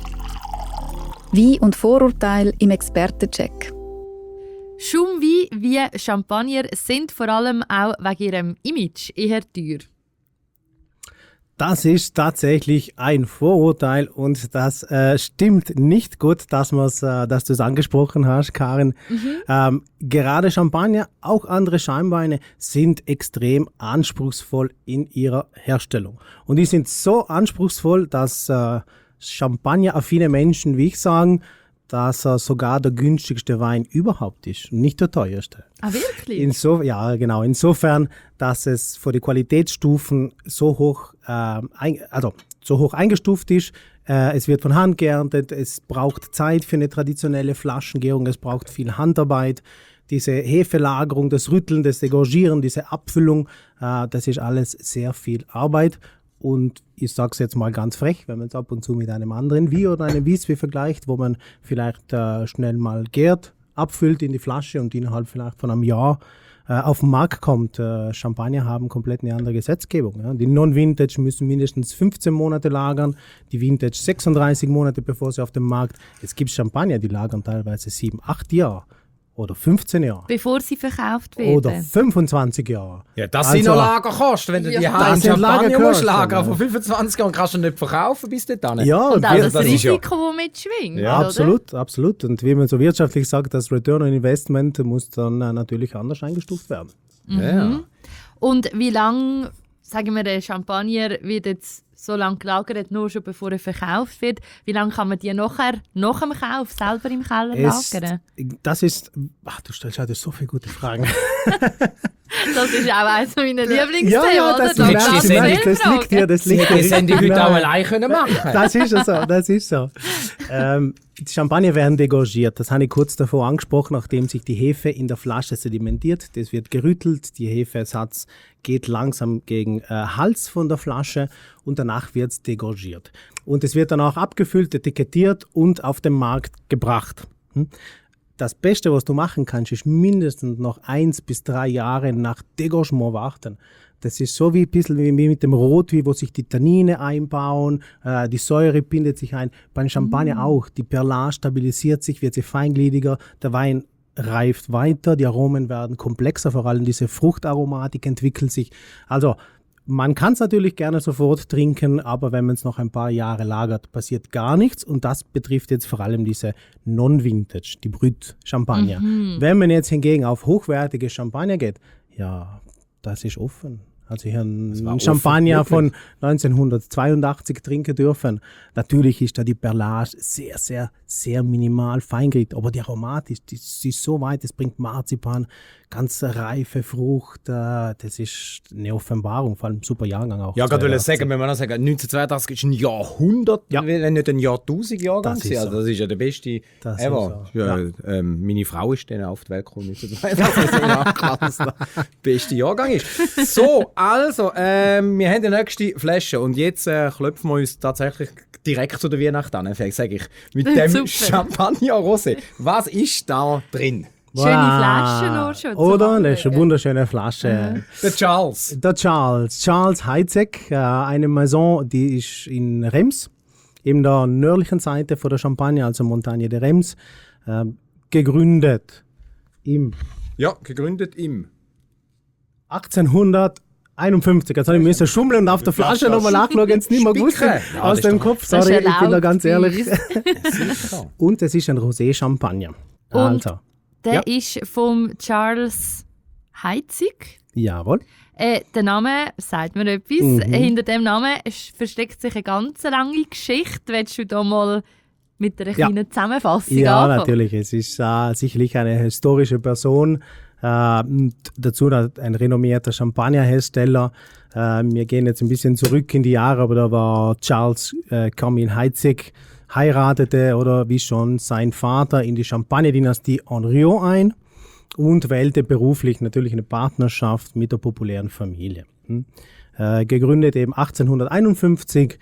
Wein und Vorurteil im Expertencheck. Schaumwein wie Champagner sind vor allem auch wegen ihrem Image eher teuer. Das ist tatsächlich ein Vorurteil und das äh, stimmt nicht gut, dass, man's, äh, dass du es angesprochen hast, Karin. Ähm, gerade Champagner, auch andere Schaumweine sind extrem anspruchsvoll in ihrer Herstellung. Und die sind so anspruchsvoll, dass äh, Champagner-affine Menschen, wie ich sagen, dass er sogar der günstigste Wein überhaupt ist und nicht der teuerste. Ah, wirklich? Inso, ja, genau. Insofern, dass es für die Qualitätsstufen so hoch, ähm, ein, also so hoch eingestuft ist. Äh, es wird von Hand geerntet. Es braucht Zeit für eine traditionelle Flaschengärung. Es braucht viel Handarbeit. Diese Hefelagerung, das Rütteln, das Degorgieren, diese Abfüllung, äh, das ist alles sehr viel Arbeit. Und ich sage es jetzt mal ganz frech, wenn man es ab und zu mit einem anderen Wein oder einem Weisswein vergleicht, wo man vielleicht äh, schnell mal gärt, abfüllt in die Flasche und innerhalb vielleicht von einem Jahr äh, auf den Markt kommt. Äh, Champagner haben komplett eine andere Gesetzgebung. Ja. Die Non-Vintage müssen mindestens fünfzehn Monate lagern, die Vintage sechsunddreißig Monate, bevor sie auf dem Markt. Es gibt Champagner, die lagern teilweise sieben, acht Jahre. Oder fünfzehn Jahre. Bevor sie verkauft werden. Oder fünfundzwanzig Jahre. Ja, das Also, sind noch Lagerkosten. Wenn du ja, die das Heim sind Champagner musst Lagerkosten, lagern ja. von fünfundzwanzig Jahren, kannst du nicht verkaufen bis dahin. Ja, Und auch wir- das, das ist ja- Risiko, das mitschwingt. Ja, oder? absolut, absolut. Und wie man so wirtschaftlich sagt, das Return on Investment muss dann äh, natürlich anders eingestuft werden. Ja. Und wie lange, sagen wir, der Champagner wird jetzt so lange gelagert, nur schon bevor er verkauft wird? Wie lange kann man die nachher, nach dem Kauf, selber im Keller Es, lagern? das ist, ach, du stellst heute so viele gute Fragen. Das ist auch eines meiner Lieblingsthemen, ja, ja, oder? das, Da merkst gab du, es das viele das liegt Fragen. dir, das liegt dir. Das hätten die heute Nein. auch allein können machen. Das ist ja so, das ist so. Ähm, die Champagner werden degorgiert. Das habe ich kurz davor angesprochen, nachdem sich die Hefe in der Flasche sedimentiert. Das wird gerüttelt, die Hefesatz geht langsam gegen äh, Hals von der Flasche und danach wird es degorgiert. Und es wird dann auch abgefüllt, etikettiert und auf den Markt gebracht. Hm? Das Beste, was du machen kannst, ist mindestens noch eins bis drei Jahre nach Degorgement warten. Das ist so wie ein bisschen wie mit dem Rotwein, wo sich die Tannine einbauen, äh, die Säure bindet sich ein. Beim Champagner mm. auch. Die Perlage stabilisiert sich, wird sie feingliediger, der Wein reift weiter, die Aromen werden komplexer, vor allem diese Fruchtaromatik entwickelt sich. Also man kann es natürlich gerne sofort trinken, aber wenn man es noch ein paar Jahre lagert, passiert gar nichts. Und das betrifft jetzt vor allem diese Non-Vintage, die Brut-Champagner. Mhm. Wenn man jetzt hingegen auf hochwertige Champagner geht, ja, das ist offen. Also ich habe einen Champagner offen, von neunzehnhundertzweiundachtzig trinken dürfen. Natürlich ist da die Perlage sehr, sehr, sehr minimal feingliedrig, aber die Aromatik, die, die ist so weit, es bringt Marzipan, ganz reife Frucht, äh, das ist eine Offenbarung, vor allem super Jahrgang auch. Ja, gerade will ich sagen, wenn man auch sagen, neunzehnhundertzweiundachtzig ist ein Jahrhundert, Ja. wenn nicht ein Jahrtausend-Jahrgang. Das ist Also so. das ist ja der beste Das ever. ist so. Ja, Ja. ähm, meine Frau ist dann auf die Welt gekommen, neunzehnhundertzweiundachtzig. Das ist ja klar, dass der beste Jahrgang ist. So, also, ähm, wir haben die nächste Flasche und jetzt äh, klopfen wir uns tatsächlich direkt zu der Weihnacht an, sage ich, mit dem Super. Champagner Rosé. Was ist da drin? Schöne Flasche noch schon. zum Oder? Das ist eine Anschauen. wunderschöne Flasche. Der Charles. Der Charles, Charles Heidsieck, äh, eine Maison, die ist in Reims, in der nördlichen Seite von der Champagne, also Montagne de Reims, äh, gegründet im Ja, gegründet im achtzehnhunderteinundfünfzig. Jetzt habe ich müssen schummeln und auf der Flasche nochmal nachschauen, jetzt nicht mehr gewusst. Spicken. Ja, Aus das ist dem doch- Kopf, Das sorry, ist ich bin da erlaubt ganz bei ehrlich. uns. Sicher. Und es ist ein Rosé-Champagner. Und Also, Der Ja. ist vom Charles Heidsieck. jawohl. Äh, der Name sagt mir etwas. Mhm. Hinter dem Namen ist- versteckt sich eine ganz lange Geschichte. Willst du da mal mit einer Ja. kleinen Zusammenfassung Ja, anfangen? natürlich. Es ist äh, sicherlich eine historische Person. Äh, und dazu ein renommierter Champagnerhersteller. Äh, wir gehen jetzt ein bisschen zurück in die Jahre, aber da war Charles äh, Camille Heidsieck, heiratete oder wie schon sein Vater in die Champagne-Dynastie Henriot ein und wählte beruflich natürlich eine Partnerschaft mit der populären Familie. Hm. Äh, gegründet eben achtzehnhunderteinundfünfzig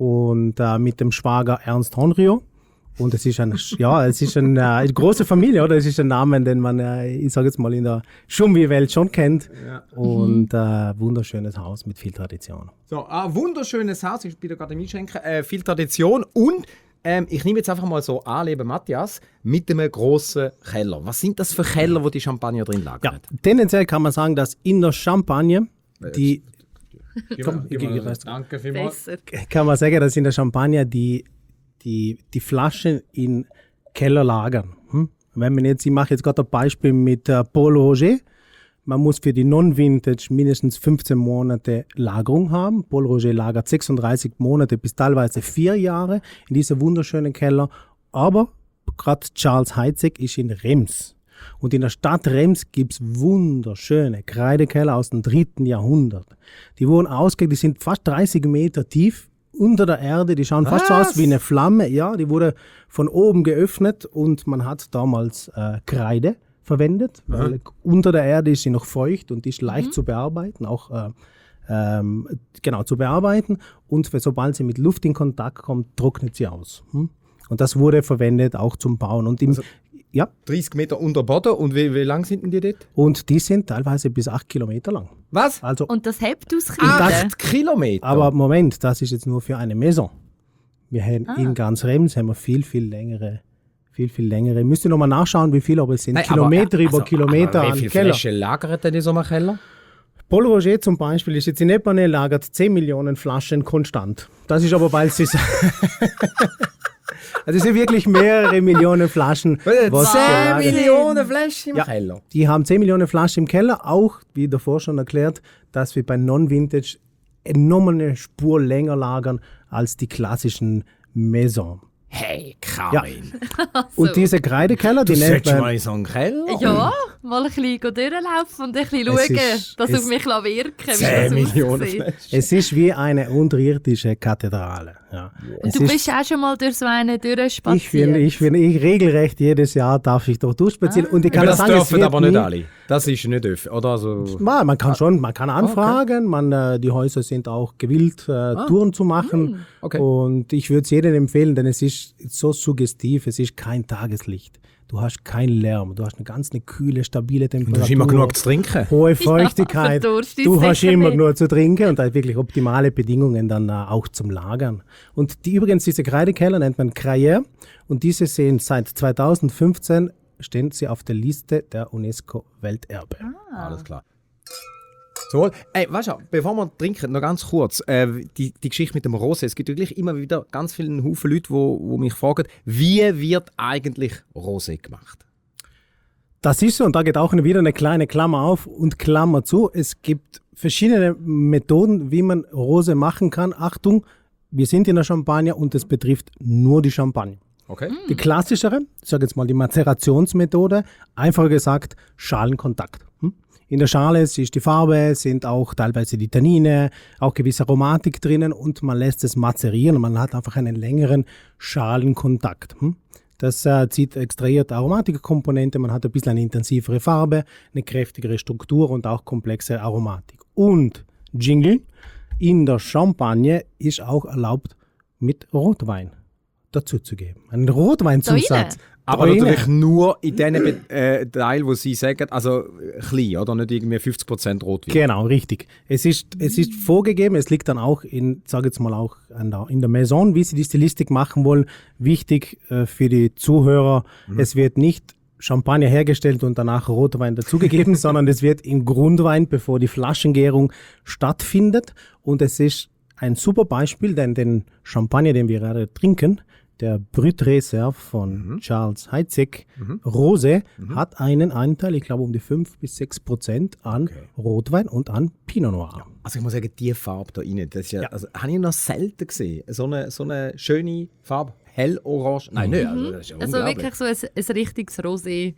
und äh, mit dem Schwager Ernst Henriot. Und es ist ein, ja, es ist ein, äh, eine große Familie, oder? Es ist ein Name, den man, äh, ich sage jetzt mal, in der Schumwi-Welt schon kennt. Ja. Und äh, wunderschönes Haus mit viel Tradition. So, ein wunderschönes Haus, ich bin da gerade im Einschenken, äh, viel Tradition und ähm, ich nehme jetzt einfach mal so an, lieber Matthias, mit einem grossen Keller. Was sind das für Keller, wo die Champagner drin lagern? Ja, tendenziell kann man sagen, dass in der Champagne die, Komm, ich geh gleich. danke vielmals. Besser. kann man sagen, dass in der Champagne die, die, die Flaschen in Keller lagern. Hm? Wenn man jetzt, ich mache jetzt gerade ein Beispiel mit äh, Paul Roger. Man muss für die Non-Vintage mindestens fünfzehn Monate Lagerung haben. Paul Roger lagert sechsunddreißig Monate bis teilweise vier Jahre in dieser wunderschönen Keller. Aber gerade Charles Heidsieck ist in Reims. Und in der Stadt Reims gibt es wunderschöne Kreidekeller aus dem dritten Jahrhundert. Die wurden ausgelegt, die sind fast dreißig Meter tief unter der Erde. Die schauen fast so Was? aus wie eine Flamme. Ja, die wurde von oben geöffnet und man hat damals äh, Kreide verwendet, weil unter der Erde ist sie noch feucht und ist leicht zu bearbeiten, auch äh, ähm, genau zu bearbeiten. Und sobald sie mit Luft in Kontakt kommt, trocknet sie aus. Hm? Und das wurde verwendet auch zum Bauen. Und im, Also- Ja. dreißig Meter unter Boden. Und wie, wie lang sind denn die dort? Und die sind teilweise bis acht Kilometer lang. Was? Also, Und das hebt aus Kinder. acht Kilometer? aber Moment, das ist jetzt nur für eine Maison. Wir haben Ah. in ganz Rems haben wir viel, viel längere, viel, viel längere. Müsst ihr nochmal nachschauen, wie viel, aber es sind Nein, Kilometer aber, über also, Kilometer aber an wie viele Keller. Flaschen lagern denn in so einem Keller? Paul Roger zum Beispiel ist jetzt in Epernay, lagert zehn Millionen Flaschen konstant. Das ist aber, weil sie also es sind wirklich mehrere Millionen Flaschen. was zehn gelagert- Millionen Flaschen im Ja. Keller? Die haben zehn Millionen Flaschen im Keller, auch, wie davor schon erklärt, dass wir bei Non-Vintage enorm eine Spur länger lagern als die klassischen Maison. Hey, Karin. Und diese Kreidekeller, die Du nennt solltest mal man... in so einen Keller? Ja, mal ein bisschen durchlaufen und ein bisschen Es schauen, ist- dass es- auf mich wirken lässt, wie zehn das Millionen aussieht. Flaschen. Es ist wie eine unterirdische Kathedrale. Ja. Es Du ist, bist auch schon mal durch so einen ich durchspaziert. finde, ich finde, ich regelrecht jedes Jahr darf ich dort durchspazieren. Und ich kann Aber dir das sagen, es dürfen wird aber nicht nie- alle. Das ist nicht öffentlich, oder? Also, Ja, man kann schon, man kann anfragen, man, äh, die Häuser sind auch gewillt, äh, Touren zu machen. Okay. Und ich würde es jedem empfehlen, denn es ist so suggestiv, es ist kein Tageslicht. Du hast keinen Lärm, du hast eine ganz eine kühle, stabile Temperatur. du hast immer genug zu trinken. Hohe Feuchtigkeit. verdurst dich du hast sicher immer nicht. nur zu trinken und da wirklich optimale Bedingungen dann äh, auch zum Lagern. Und die, übrigens, diese Kreidekeller nennt man Crayères und diese sind seit zweitausendfünfzehn stehen sie auf der Liste der UNESCO-Welterbe. Alles klar. So, ey, weißt du, bevor wir trinken, noch ganz kurz, äh, die, die Geschichte mit dem Rosé. Es gibt wirklich immer wieder ganz viele Haufen Leute, die wo, wo mich fragen, wie wird eigentlich Rosé gemacht? Das ist so, und da geht auch wieder eine kleine Klammer auf und Klammer zu. Es gibt verschiedene Methoden, wie man Rosé machen kann. Achtung, wir sind in der Champagne und es betrifft nur die Champagne. Okay. Die klassischere, ich sage jetzt mal die Mazerationsmethode, einfacher gesagt Schalenkontakt. Hm? In der Schale ist die Farbe, sind auch teilweise die Tannine, auch gewisse Aromatik drinnen und man lässt es mazerieren und man hat einfach einen längeren Schalenkontakt. Hm? Das äh, zieht extrahiert Aromatikkomponente, man hat ein bisschen eine intensivere Farbe, eine kräftigere Struktur und auch komplexe Aromatik. Und Jingle, in der Champagne ist auch erlaubt mit Rotwein dazu zu geben. Ein Rotweinzusatz. Aber Da rein. natürlich nur in den äh, Teil, wo sie sagen, also äh, klein, oder? Nicht irgendwie fünfzig Prozent Rotwein. Genau, richtig. Es ist, es ist vorgegeben, es liegt dann auch in, sage jetzt mal auch an der, in der Maison, wie sie die Stilistik machen wollen. Wichtig äh, für die Zuhörer, Mhm. es wird nicht Champagner hergestellt und danach Rotwein dazugegeben, sondern es wird in Grundwein, bevor die Flaschengärung stattfindet. Und es ist ein super Beispiel, denn den Champagner, den wir gerade trinken, der Brut Reserve von Mhm. Charles Heidsieck, Rosé, hat einen Anteil, ich glaube um die fünf bis sechs Prozent an Okay. Rotwein und an Pinot Noir. Also ich muss sagen, die Farbe da rein, das ist ja, also, habe ich noch selten gesehen. So eine, so eine schöne Farbe, hellorange. Nein, nicht, also das ist ja Also unglaublich. wirklich so ein, ein richtiges Rosé-Glas,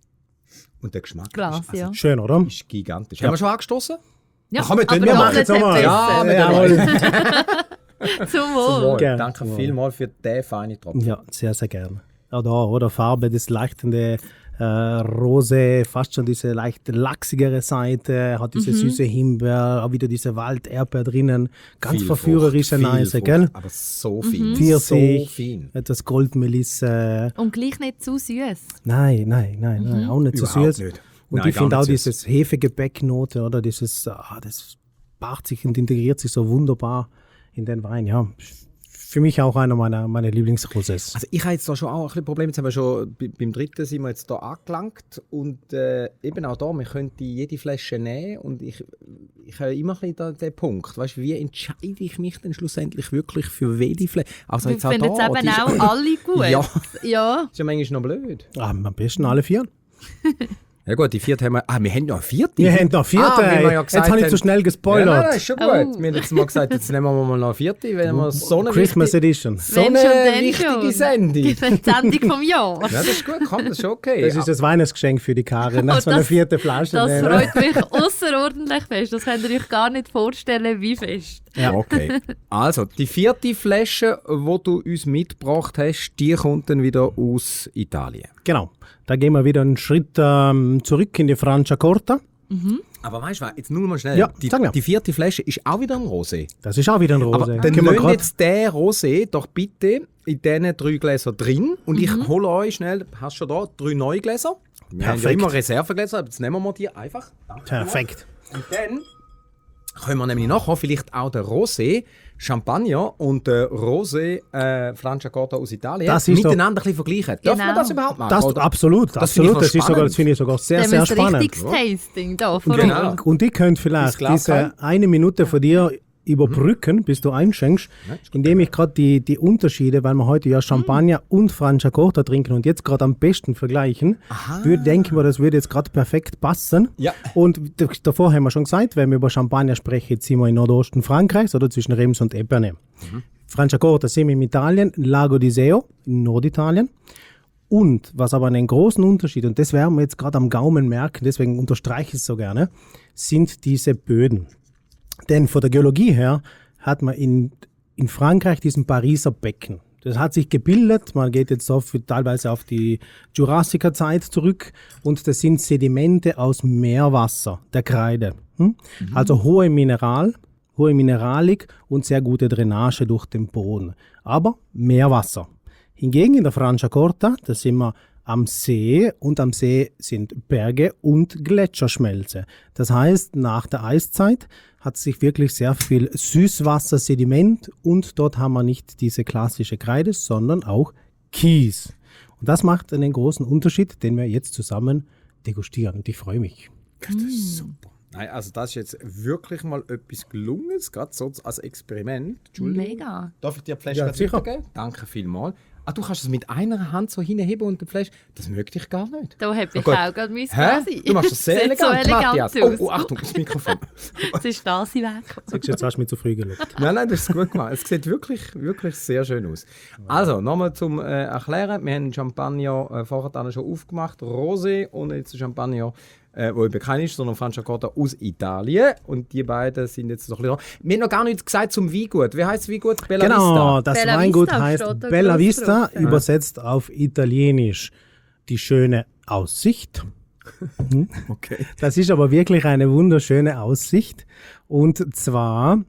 Und der Geschmack ist, also, ja. Schön, oder? ist gigantisch. Haben wir schon angestoßen? Ja, Ach, komm, wir tun- aber wir noch machen nicht jetzt nochmal. etwas. Ja, wir Jawohl. Zum Wohl. Gerne. Danke vielmals für den feinen Tropfen. Ja, sehr, sehr gerne. Ja, da, oder Farbe, das leichtende äh, Rosé, fast schon diese leicht lachsigere Seite, hat diese süße Himbeer, auch wieder diese Walderdbeer drinnen. Ganz Viel verführerische Frucht, viel Nase, Frucht, gell? Aber so fein. Pfirsich, So fein. etwas Goldmelisse. Und gleich nicht zu süß. Nein, nein, nein, nein, auch nicht so Überhaupt süß. nicht. Und Nein, ich gar finde auch nicht süß. dieses Hefegebäcknote, oder dieses, ah, das paart sich und integriert sich so wunderbar in den Wein, ja. Für mich auch einer meiner, meiner Lieblingsrosés. Also ich habe jetzt da schon auch ein bisschen Probleme. Jetzt haben wir schon, bei- beim dritten sind wir jetzt da angelangt und äh, eben auch da, wir könnten jede Flasche nehmen und ich, ich habe immer ein bisschen da, den Punkt, weißt, wie entscheide ich mich denn schlussendlich wirklich für welche Flasche? Also Du jetzt auch findest da, eben die ist- auch alle gut. Ja. Ja. ist ja manchmal noch blöd. Ah, am besten alle vier. Ja gut, die vierte haben wir, ah, wir haben noch eine vierte. Wir haben noch vierte. Ah, wie wir ja jetzt gesagt habe ich haben- zu schnell Ja, gespoilert. nein, nein, ist schon gut. Oh. Wir haben jetzt mal gesagt, jetzt nehmen wir mal noch eine vierte, wenn wir so eine Christmas wichtige, Edition. so Wenn eine schon, dann wichtige schon. Sendung. Die Sendung vom Jahr. Ja, das ist gut, komm, das ist schon okay. Das ist das Weihnachtsgeschenk für die Karin. Oh, Das war eine das- vierte Flasche. Das nehmen. freut mich außerordentlich fest. Das könnt ihr euch gar nicht vorstellen, wie fest. Ja. Okay. Also, die vierte Flasche, die du uns mitgebracht hast, die kommt dann wieder aus Italien. Genau. Da gehen wir wieder einen Schritt ähm, zurück in die Franciacorta. Aber weißt du was, jetzt nur mal schnell. Ja, die, sag mir. die vierte Flasche ist auch wieder ein Rosé. Das ist auch wieder ein Rosé. Aber dann Können wir lasst grad- jetzt den Rosé doch bitte in diesen drei Gläsern drin. Und ich hole euch schnell, hast du schon da, drei neue Gläser. Wir haben ja Perfekt. immer Reservegläser, aber jetzt nehmen wir die einfach. Danke. Perfekt. Und dann können wir nämlich nachher vielleicht auch den Rosé Champagner und den Rosé äh, Franciacorta aus Italien Das ist miteinander ein bisschen vergleichen. Dürfen wir Genau. das überhaupt machen? Das, oder? absolut, Das finde ich absolut. noch Das, ist sogar, spannend. das finde ich sogar sehr, Dann sehr ist ein spannend. richtiges Tasting da vor Genau. uns. Und ich könnte Ins vielleicht Glas rein. diese eine Minute von dir überbrücken, bis du einschenkst, indem ich gerade die, die Unterschiede, weil wir heute ja Champagner und Franciacorta trinken und jetzt gerade am besten vergleichen, würde denken wir, das würde jetzt gerade perfekt passen. Ja. Und d- davor haben wir schon gesagt, wenn wir über Champagner sprechen, jetzt sind wir in Nordosten Frankreichs oder zwischen Reims und Epernay. Franciacorta sind wir in Italien, Lago di Seo in Norditalien. Und was aber einen großen Unterschied, und das werden wir jetzt gerade am Gaumen merken, deswegen unterstreiche ich es so gerne, sind diese Böden. Denn von der Geologie her hat man in, in Frankreich diesen Pariser Becken. Das hat sich gebildet, man geht jetzt auf, teilweise auf die Jurassiker-Zeit zurück und das sind Sedimente aus Meerwasser, der Kreide. Hm? Also hohe Mineral, hohe Mineralik und sehr gute Drainage durch den Boden. Aber Meerwasser. Hingegen in der Franciacorta, da sind wir am See und am See sind Berge und Gletscherschmelze. Das heißt, nach der Eiszeit hat sich wirklich sehr viel Süßwassersediment und dort haben wir nicht diese klassische Kreide, sondern auch Kies. Und das macht einen großen Unterschied, den wir jetzt zusammen degustieren. Und ich freue mich. Das ist super. Nein, also das ist jetzt wirklich mal etwas Gelungenes, gerade so als Experiment. Entschuldigung. Mega. Darf ich dir die Flasche Ja, gleich sicher. weitergeben? Danke vielmals. Ah, du kannst es mit einer Hand so hinheben und die Flasche. Das möchte ich gar nicht. Da habe ich gut. auch gerade mein Hä? Glas. Du machst das sehr Sieht so elegant, elegant Matthias. aus. Oh, oh, Achtung, das Mikrofon. Jetzt ist das weg. Siehst du, jetzt hast du mich zu früh geschaut. Nein, nein, das ist gut gemacht. Es sieht wirklich, wirklich sehr schön aus. Also, nochmal zum äh, Erklären. Wir haben den Champagner äh, vorher dann schon aufgemacht, Rosé und jetzt den Champagner, äh, wo eben kein ist, sondern Franciacorta aus Italien. Und die beiden sind jetzt noch ein bisschen dran. Wir haben noch gar nichts gesagt zum Weingut. Wie heißt das Weingut? Bella Genau, Vista. das Bella Weingut Vista heißt steht da Bella groß Vista, drauf, ja. übersetzt auf Italienisch die schöne Aussicht. Okay. Das ist aber wirklich eine wunderschöne Aussicht. Und zwar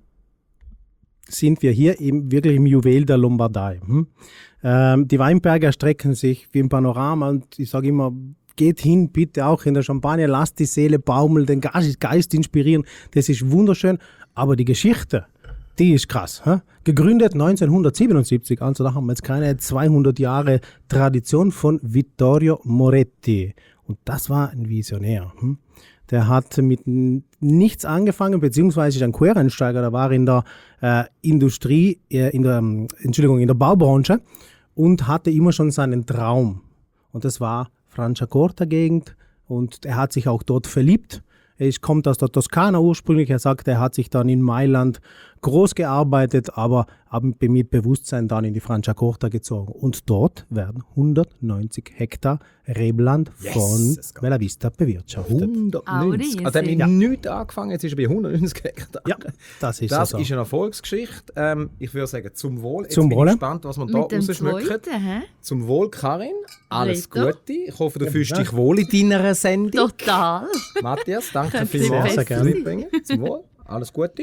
sind wir hier im, wirklich im Juwel der Lombardei. Hm? Ähm, die Weinberge erstrecken sich wie ein Panorama und ich sage immer, geht hin, bitte auch in der Champagne, lasst die Seele baumeln, den Geist, Geist inspirieren. Das ist wunderschön, aber die Geschichte, die ist krass. Hä? Gegründet neunzehnhundertsiebenundsiebzig, also da haben wir jetzt keine zweihundert Jahre Tradition von Vittorio Moretti. Und das war ein Visionär. Hm? Der hat mit n- nichts angefangen, beziehungsweise ist ein Quereinsteiger, der war in der äh, Industrie, äh, in der, ähm, Entschuldigung, in der Baubranche und hatte immer schon seinen Traum. Und das war Franciacorta-Gegend und er hat sich auch dort verliebt. Er ist- kommt aus der Toskana ursprünglich. Er sagt, er hat sich dann in Mailand groß gearbeitet, aber mit Bewusstsein dann in die Franciacorta gezogen. Und dort werden hundertneunzig Hektar Rebland Yes, von es geht. Bella Vista bewirtschaftet. hundertneunzig. Also, er hat mit Ja. nichts angefangen, jetzt ist er bei hundertneunzig Hektar. Ja, das ist Das so. ist eine Erfolgsgeschichte. Ähm, ich würde sagen, zum Wohl. Jetzt Zum bin Wohle. ich gespannt, was man da Mit dem rausschmeckt. zweiten, hä? Zum Wohl, Karin. Alles Reto. Gute. Ich hoffe, du fühlst dich wohl in deiner Sendung. Total. Matthias, danke Könnte vielmals sehr fürs gerne. Mitbringen. Zum Wohl. Alles Gute.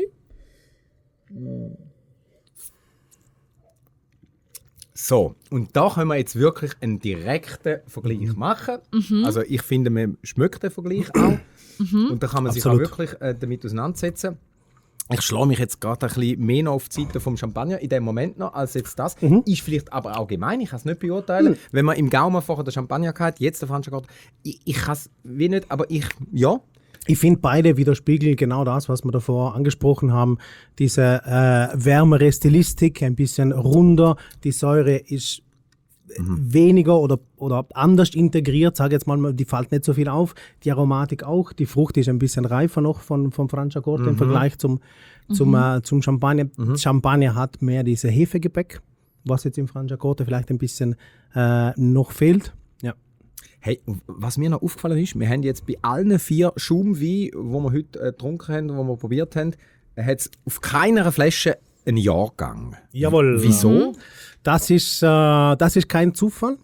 So, und da können wir jetzt wirklich einen direkten Vergleich machen. Also ich finde, man schmeckt den Vergleich auch. Und da kann man sich auch Absolut. wirklich äh, damit auseinandersetzen. Ich schlage mich jetzt gerade ein bisschen mehr noch auf die Seite vom Champagner in dem Moment noch, als jetzt das. Ist vielleicht aber auch gemein, ich kann es nicht beurteilen. Wenn man im Gaumen vorher den Champagner hat, jetzt der Franciacorta, ich, ich kann es wie nicht, aber ich, ja. Ich finde, beide widerspiegeln genau das, was wir davor angesprochen haben. Diese äh, wärmere Stilistik, ein bisschen runder. Die Säure ist weniger oder, oder anders integriert, sage jetzt mal, die fällt nicht so viel auf. Die Aromatik auch. Die Frucht ist ein bisschen reifer noch von, vom Franciacorta im Vergleich zum, zum, äh, zum Champagner. Champagner hat mehr diese Hefegebäck, was jetzt im Franciacorta vielleicht ein bisschen äh, noch fehlt. Ja. Hey, was mir noch aufgefallen ist, wir haben jetzt bei allen vier Schaumweinen, die wir heute äh, getrunken haben, die wir probiert haben, hat es auf keiner Flasche einen Jahrgang. Jawohl. Wieso? Das ist, äh, das ist kein Zufall,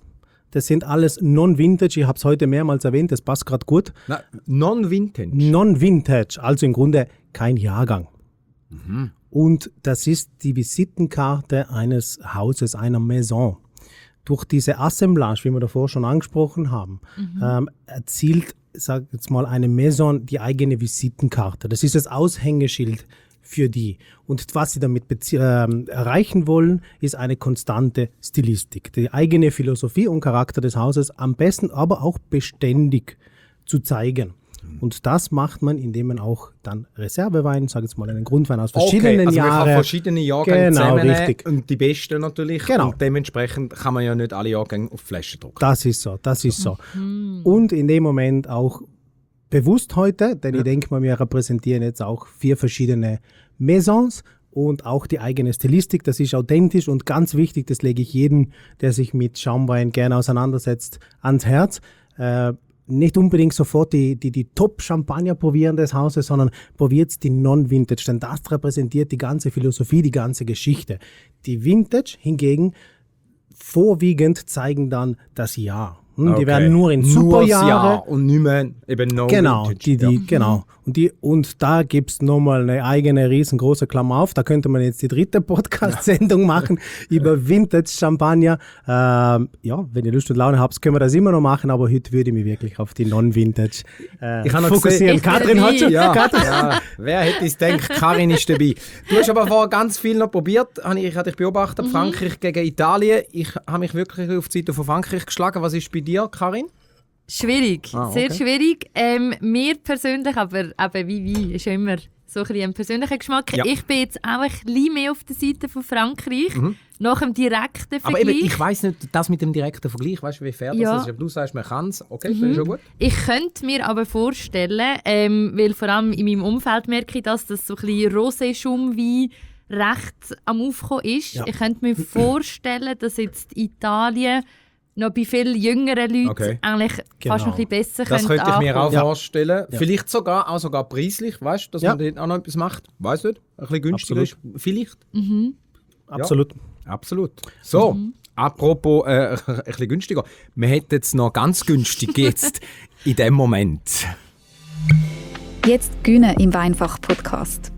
Das sind alles Non-Vintage. Ich habe es heute mehrmals erwähnt, das passt gerade gut. Na, Non-Vintage? Non-Vintage, also im Grunde kein Jahrgang. Mhm. Und das ist die Visitenkarte eines Hauses, einer Maison. Durch diese Assemblage, wie wir davor schon angesprochen haben, mhm. ähm, erzielt, sag jetzt mal, eine Maison die eigene Visitenkarte. Das ist das Aushängeschild für die. Und was sie damit bezie- äh, erreichen wollen, ist eine konstante Stilistik. Die eigene Philosophie und Charakter des Hauses am besten, aber auch beständig zu zeigen. Und das macht man, indem man auch dann Reservewein, sage jetzt mal einen Grundwein aus verschiedenen okay, also Jahren. man kann verschiedene Jahrgänge genau, zusammennehmen richtig. und die besten natürlich. Genau. Und dementsprechend kann man ja nicht alle Jahrgänge auf die Flasche drucken. Das ist so, das ist so. Mhm. Und in dem Moment auch bewusst heute, denn ja. ich denke mal, wir repräsentieren jetzt auch vier verschiedene Maisons und auch die eigene Stilistik. Das ist authentisch und ganz wichtig, das lege ich jedem, der sich mit Schaumwein gerne auseinandersetzt, ans Herz. Äh, nicht unbedingt sofort die, die, die Top-Champagner probieren des Hauses, sondern probiert die Non-Vintage, denn das repräsentiert die ganze Philosophie, die ganze Geschichte. Die Vintage hingegen vorwiegend zeigen dann das Jahr. Hm, okay. Die werden nur in Superjahre. Jahr und nicht mehr eben No Genau, Vintage. die, die, ja. genau. Und, die, und da gibt es nochmal eine eigene riesengroße Klammer auf. Da könnte man jetzt die dritte Podcast-Sendung machen über Vintage-Champagner. Ähm, ja, wenn ihr Lust und Laune habt, können wir das immer noch machen, aber heute würde ich mich wirklich auf die Non-Vintage äh, ich fokussieren. Gesehen, Katrin hat schon. Ja, Katrin. ja, wer hätte es gedacht, Karin ist dabei. Du hast aber vorher ganz viel noch probiert. Ich habe dich beobachtet, mhm. Frankreich gegen Italien. Ich habe mich wirklich auf die Seite von Frankreich geschlagen. Was ist bei dir, Karin? Schwierig, ah, okay. sehr schwierig. Ähm, mir persönlich, aber eben wie wie ist ja immer so ein, bisschen ein persönlicher Geschmack. Ja. Ich bin jetzt auch ein bisschen mehr auf der Seite von Frankreich, mhm. nach dem direkten Vergleich. Aber eben, ich weiss nicht, das mit dem direkten Vergleich, weißt du, wie fair ja. das ist? Aber du sagst, man kann es, okay, mhm. das ist schon gut. Ich könnte mir aber vorstellen, ähm, weil vor allem in meinem Umfeld merke ich, dass das so ein bisschen Rosé-Schaumwein recht am Aufkommen ist. Ja. Ich könnte mir vorstellen, dass jetzt Italien noch bei vielen jüngeren Leuten okay. eigentlich genau. fast noch ein bisschen besser Das könnte ich mir auch ja. vorstellen. Ja. Vielleicht sogar, auch sogar preislich, weißt du, dass ja. man dort auch noch etwas macht. Weiss nicht, ein bisschen günstiger Absolut. ist. Vielleicht. Mhm. Absolut. Ja, absolut. So, mhm. apropos äh, ein bisschen günstiger. Wir hätten jetzt noch ganz günstig jetzt in dem Moment. Jetzt gewinnen im Weinfach-Podcast.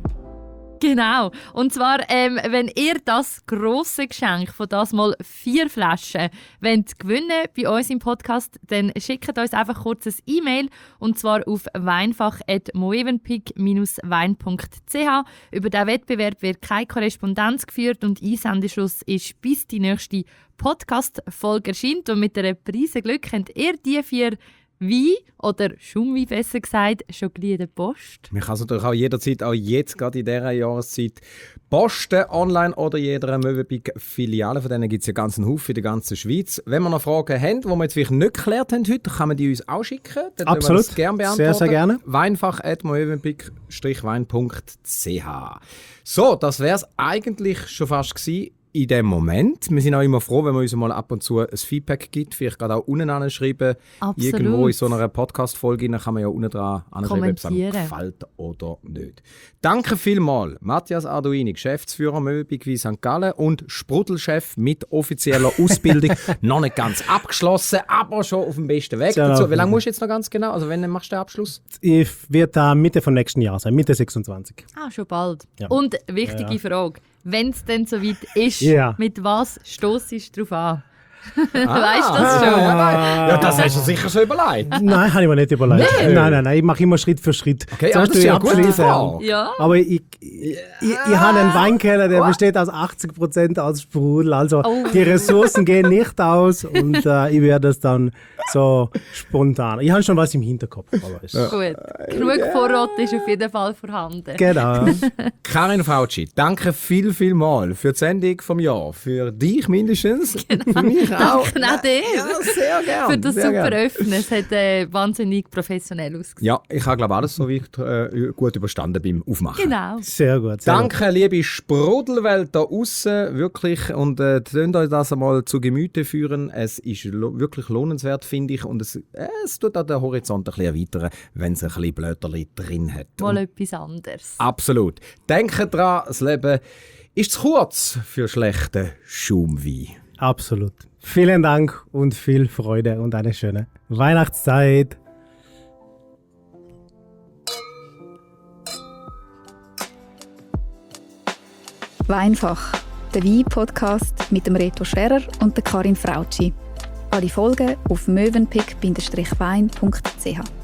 Genau. Und zwar, ähm, wenn ihr das grosse Geschenk von das mal vier Flaschen wollt gewinnen bei uns im Podcast, dann schickt uns einfach kurz ein E-Mail und zwar auf weinfach at moevenpick wein punkt c h. Über diesen Wettbewerb wird keine Korrespondenz geführt und Einsendeschluss ist, bis die nächste Podcast-Folge erscheint. Und mit einem Preisenglück könnt ihr die vier Wein oder Schaumwein besser gesagt, schon gleich in der Post. Man kann es natürlich auch jederzeit, auch jetzt gerade in dieser Jahreszeit, posten, online oder in jeder Mövenpick-Filiale. Von denen gibt es ja ganz einen Haufen in der ganzen Schweiz. Wenn wir noch Fragen haben, die wir jetzt vielleicht nicht geklärt haben heute, kann man die uns auch schicken. Dann Absolut, wir das gerne beantworten. Sehr, sehr gerne. Weinfach at moevenpick wein punkt c h. So, das wäre es eigentlich schon fast gewesen. In dem Moment. Wir sind auch immer froh, wenn man uns mal ab und zu ein Feedback gibt. Vielleicht gerade auch unten anschreiben. Absolut. Irgendwo in so einer Podcast-Folge. Dann kann man ja unten dran anschreiben, ob es einem gefällt oder nicht. Danke vielmals, Matthias Arduini, Geschäftsführer Mövenpick Sankt Gallen und Sprudelchef mit offizieller Ausbildung. Noch nicht ganz abgeschlossen, aber schon auf dem besten Weg ja, dazu. Wie lange musst du jetzt noch ganz genau? Also, wann machst du den Abschluss? Ich werde da Mitte von nächsten Jahr sein, Mitte sechsundzwanzig. Ah, schon bald. Ja. Und wichtige ja. Frage. Wenn es denn so weit ist, yeah. mit was stossest du drauf an? Ah, weißt du das schon? Ja, das hast du sicher schon überlegt. Nein, habe ich mir nicht überlegt. Nee. Nein, nein, nein, ich mache immer Schritt für Schritt. Okay, aber das ist ja gut. Ja. Aber ich, ich, ich, ich habe einen Weinkeller, der besteht aus achtzig Prozent aus Sprudel. Also oh. die Ressourcen gehen nicht aus und äh, ich werde das dann so spontan. Ich habe schon was im Hinterkopf. Aber ja. Gut. Genug Vorrat ist auf jeden Fall vorhanden. Genau. Karin Frautschi, danke viel, viel mal für die Sendung vom Jahr. Für dich mindestens. Genau. Für mich auch. Danke auch dir. Ja, sehr gerne. Für das sehr super gern. Öffnen. Es hat äh, wahnsinnig professionell ausgesehen. Ja, ich habe glaube alles so weit, äh, gut überstanden beim Aufmachen. Genau. Sehr gut. Sehr Danke, gut. liebe Sprudelwelt da außen, wirklich. Und äh, könnt euch das einmal zu Gemüte führen. Es ist lo- wirklich lohnenswert, finde ich. Und es, äh, es tut auch den Horizont ein bisschen erweitern, wenn es ein bisschen Blöderli drin hat. Mal Und etwas anderes. absolut. Denkt dran, das Leben ist zu kurz für schlechten Schaumwein. Absolut. Vielen Dank und viel Freude und eine schöne Weihnachtszeit. Weinfach, der Wein-Podcast mit dem Reto Scherer und der Karin Frautschi. Alle Folgen auf mövenpick Bindestrich wein punkt c h.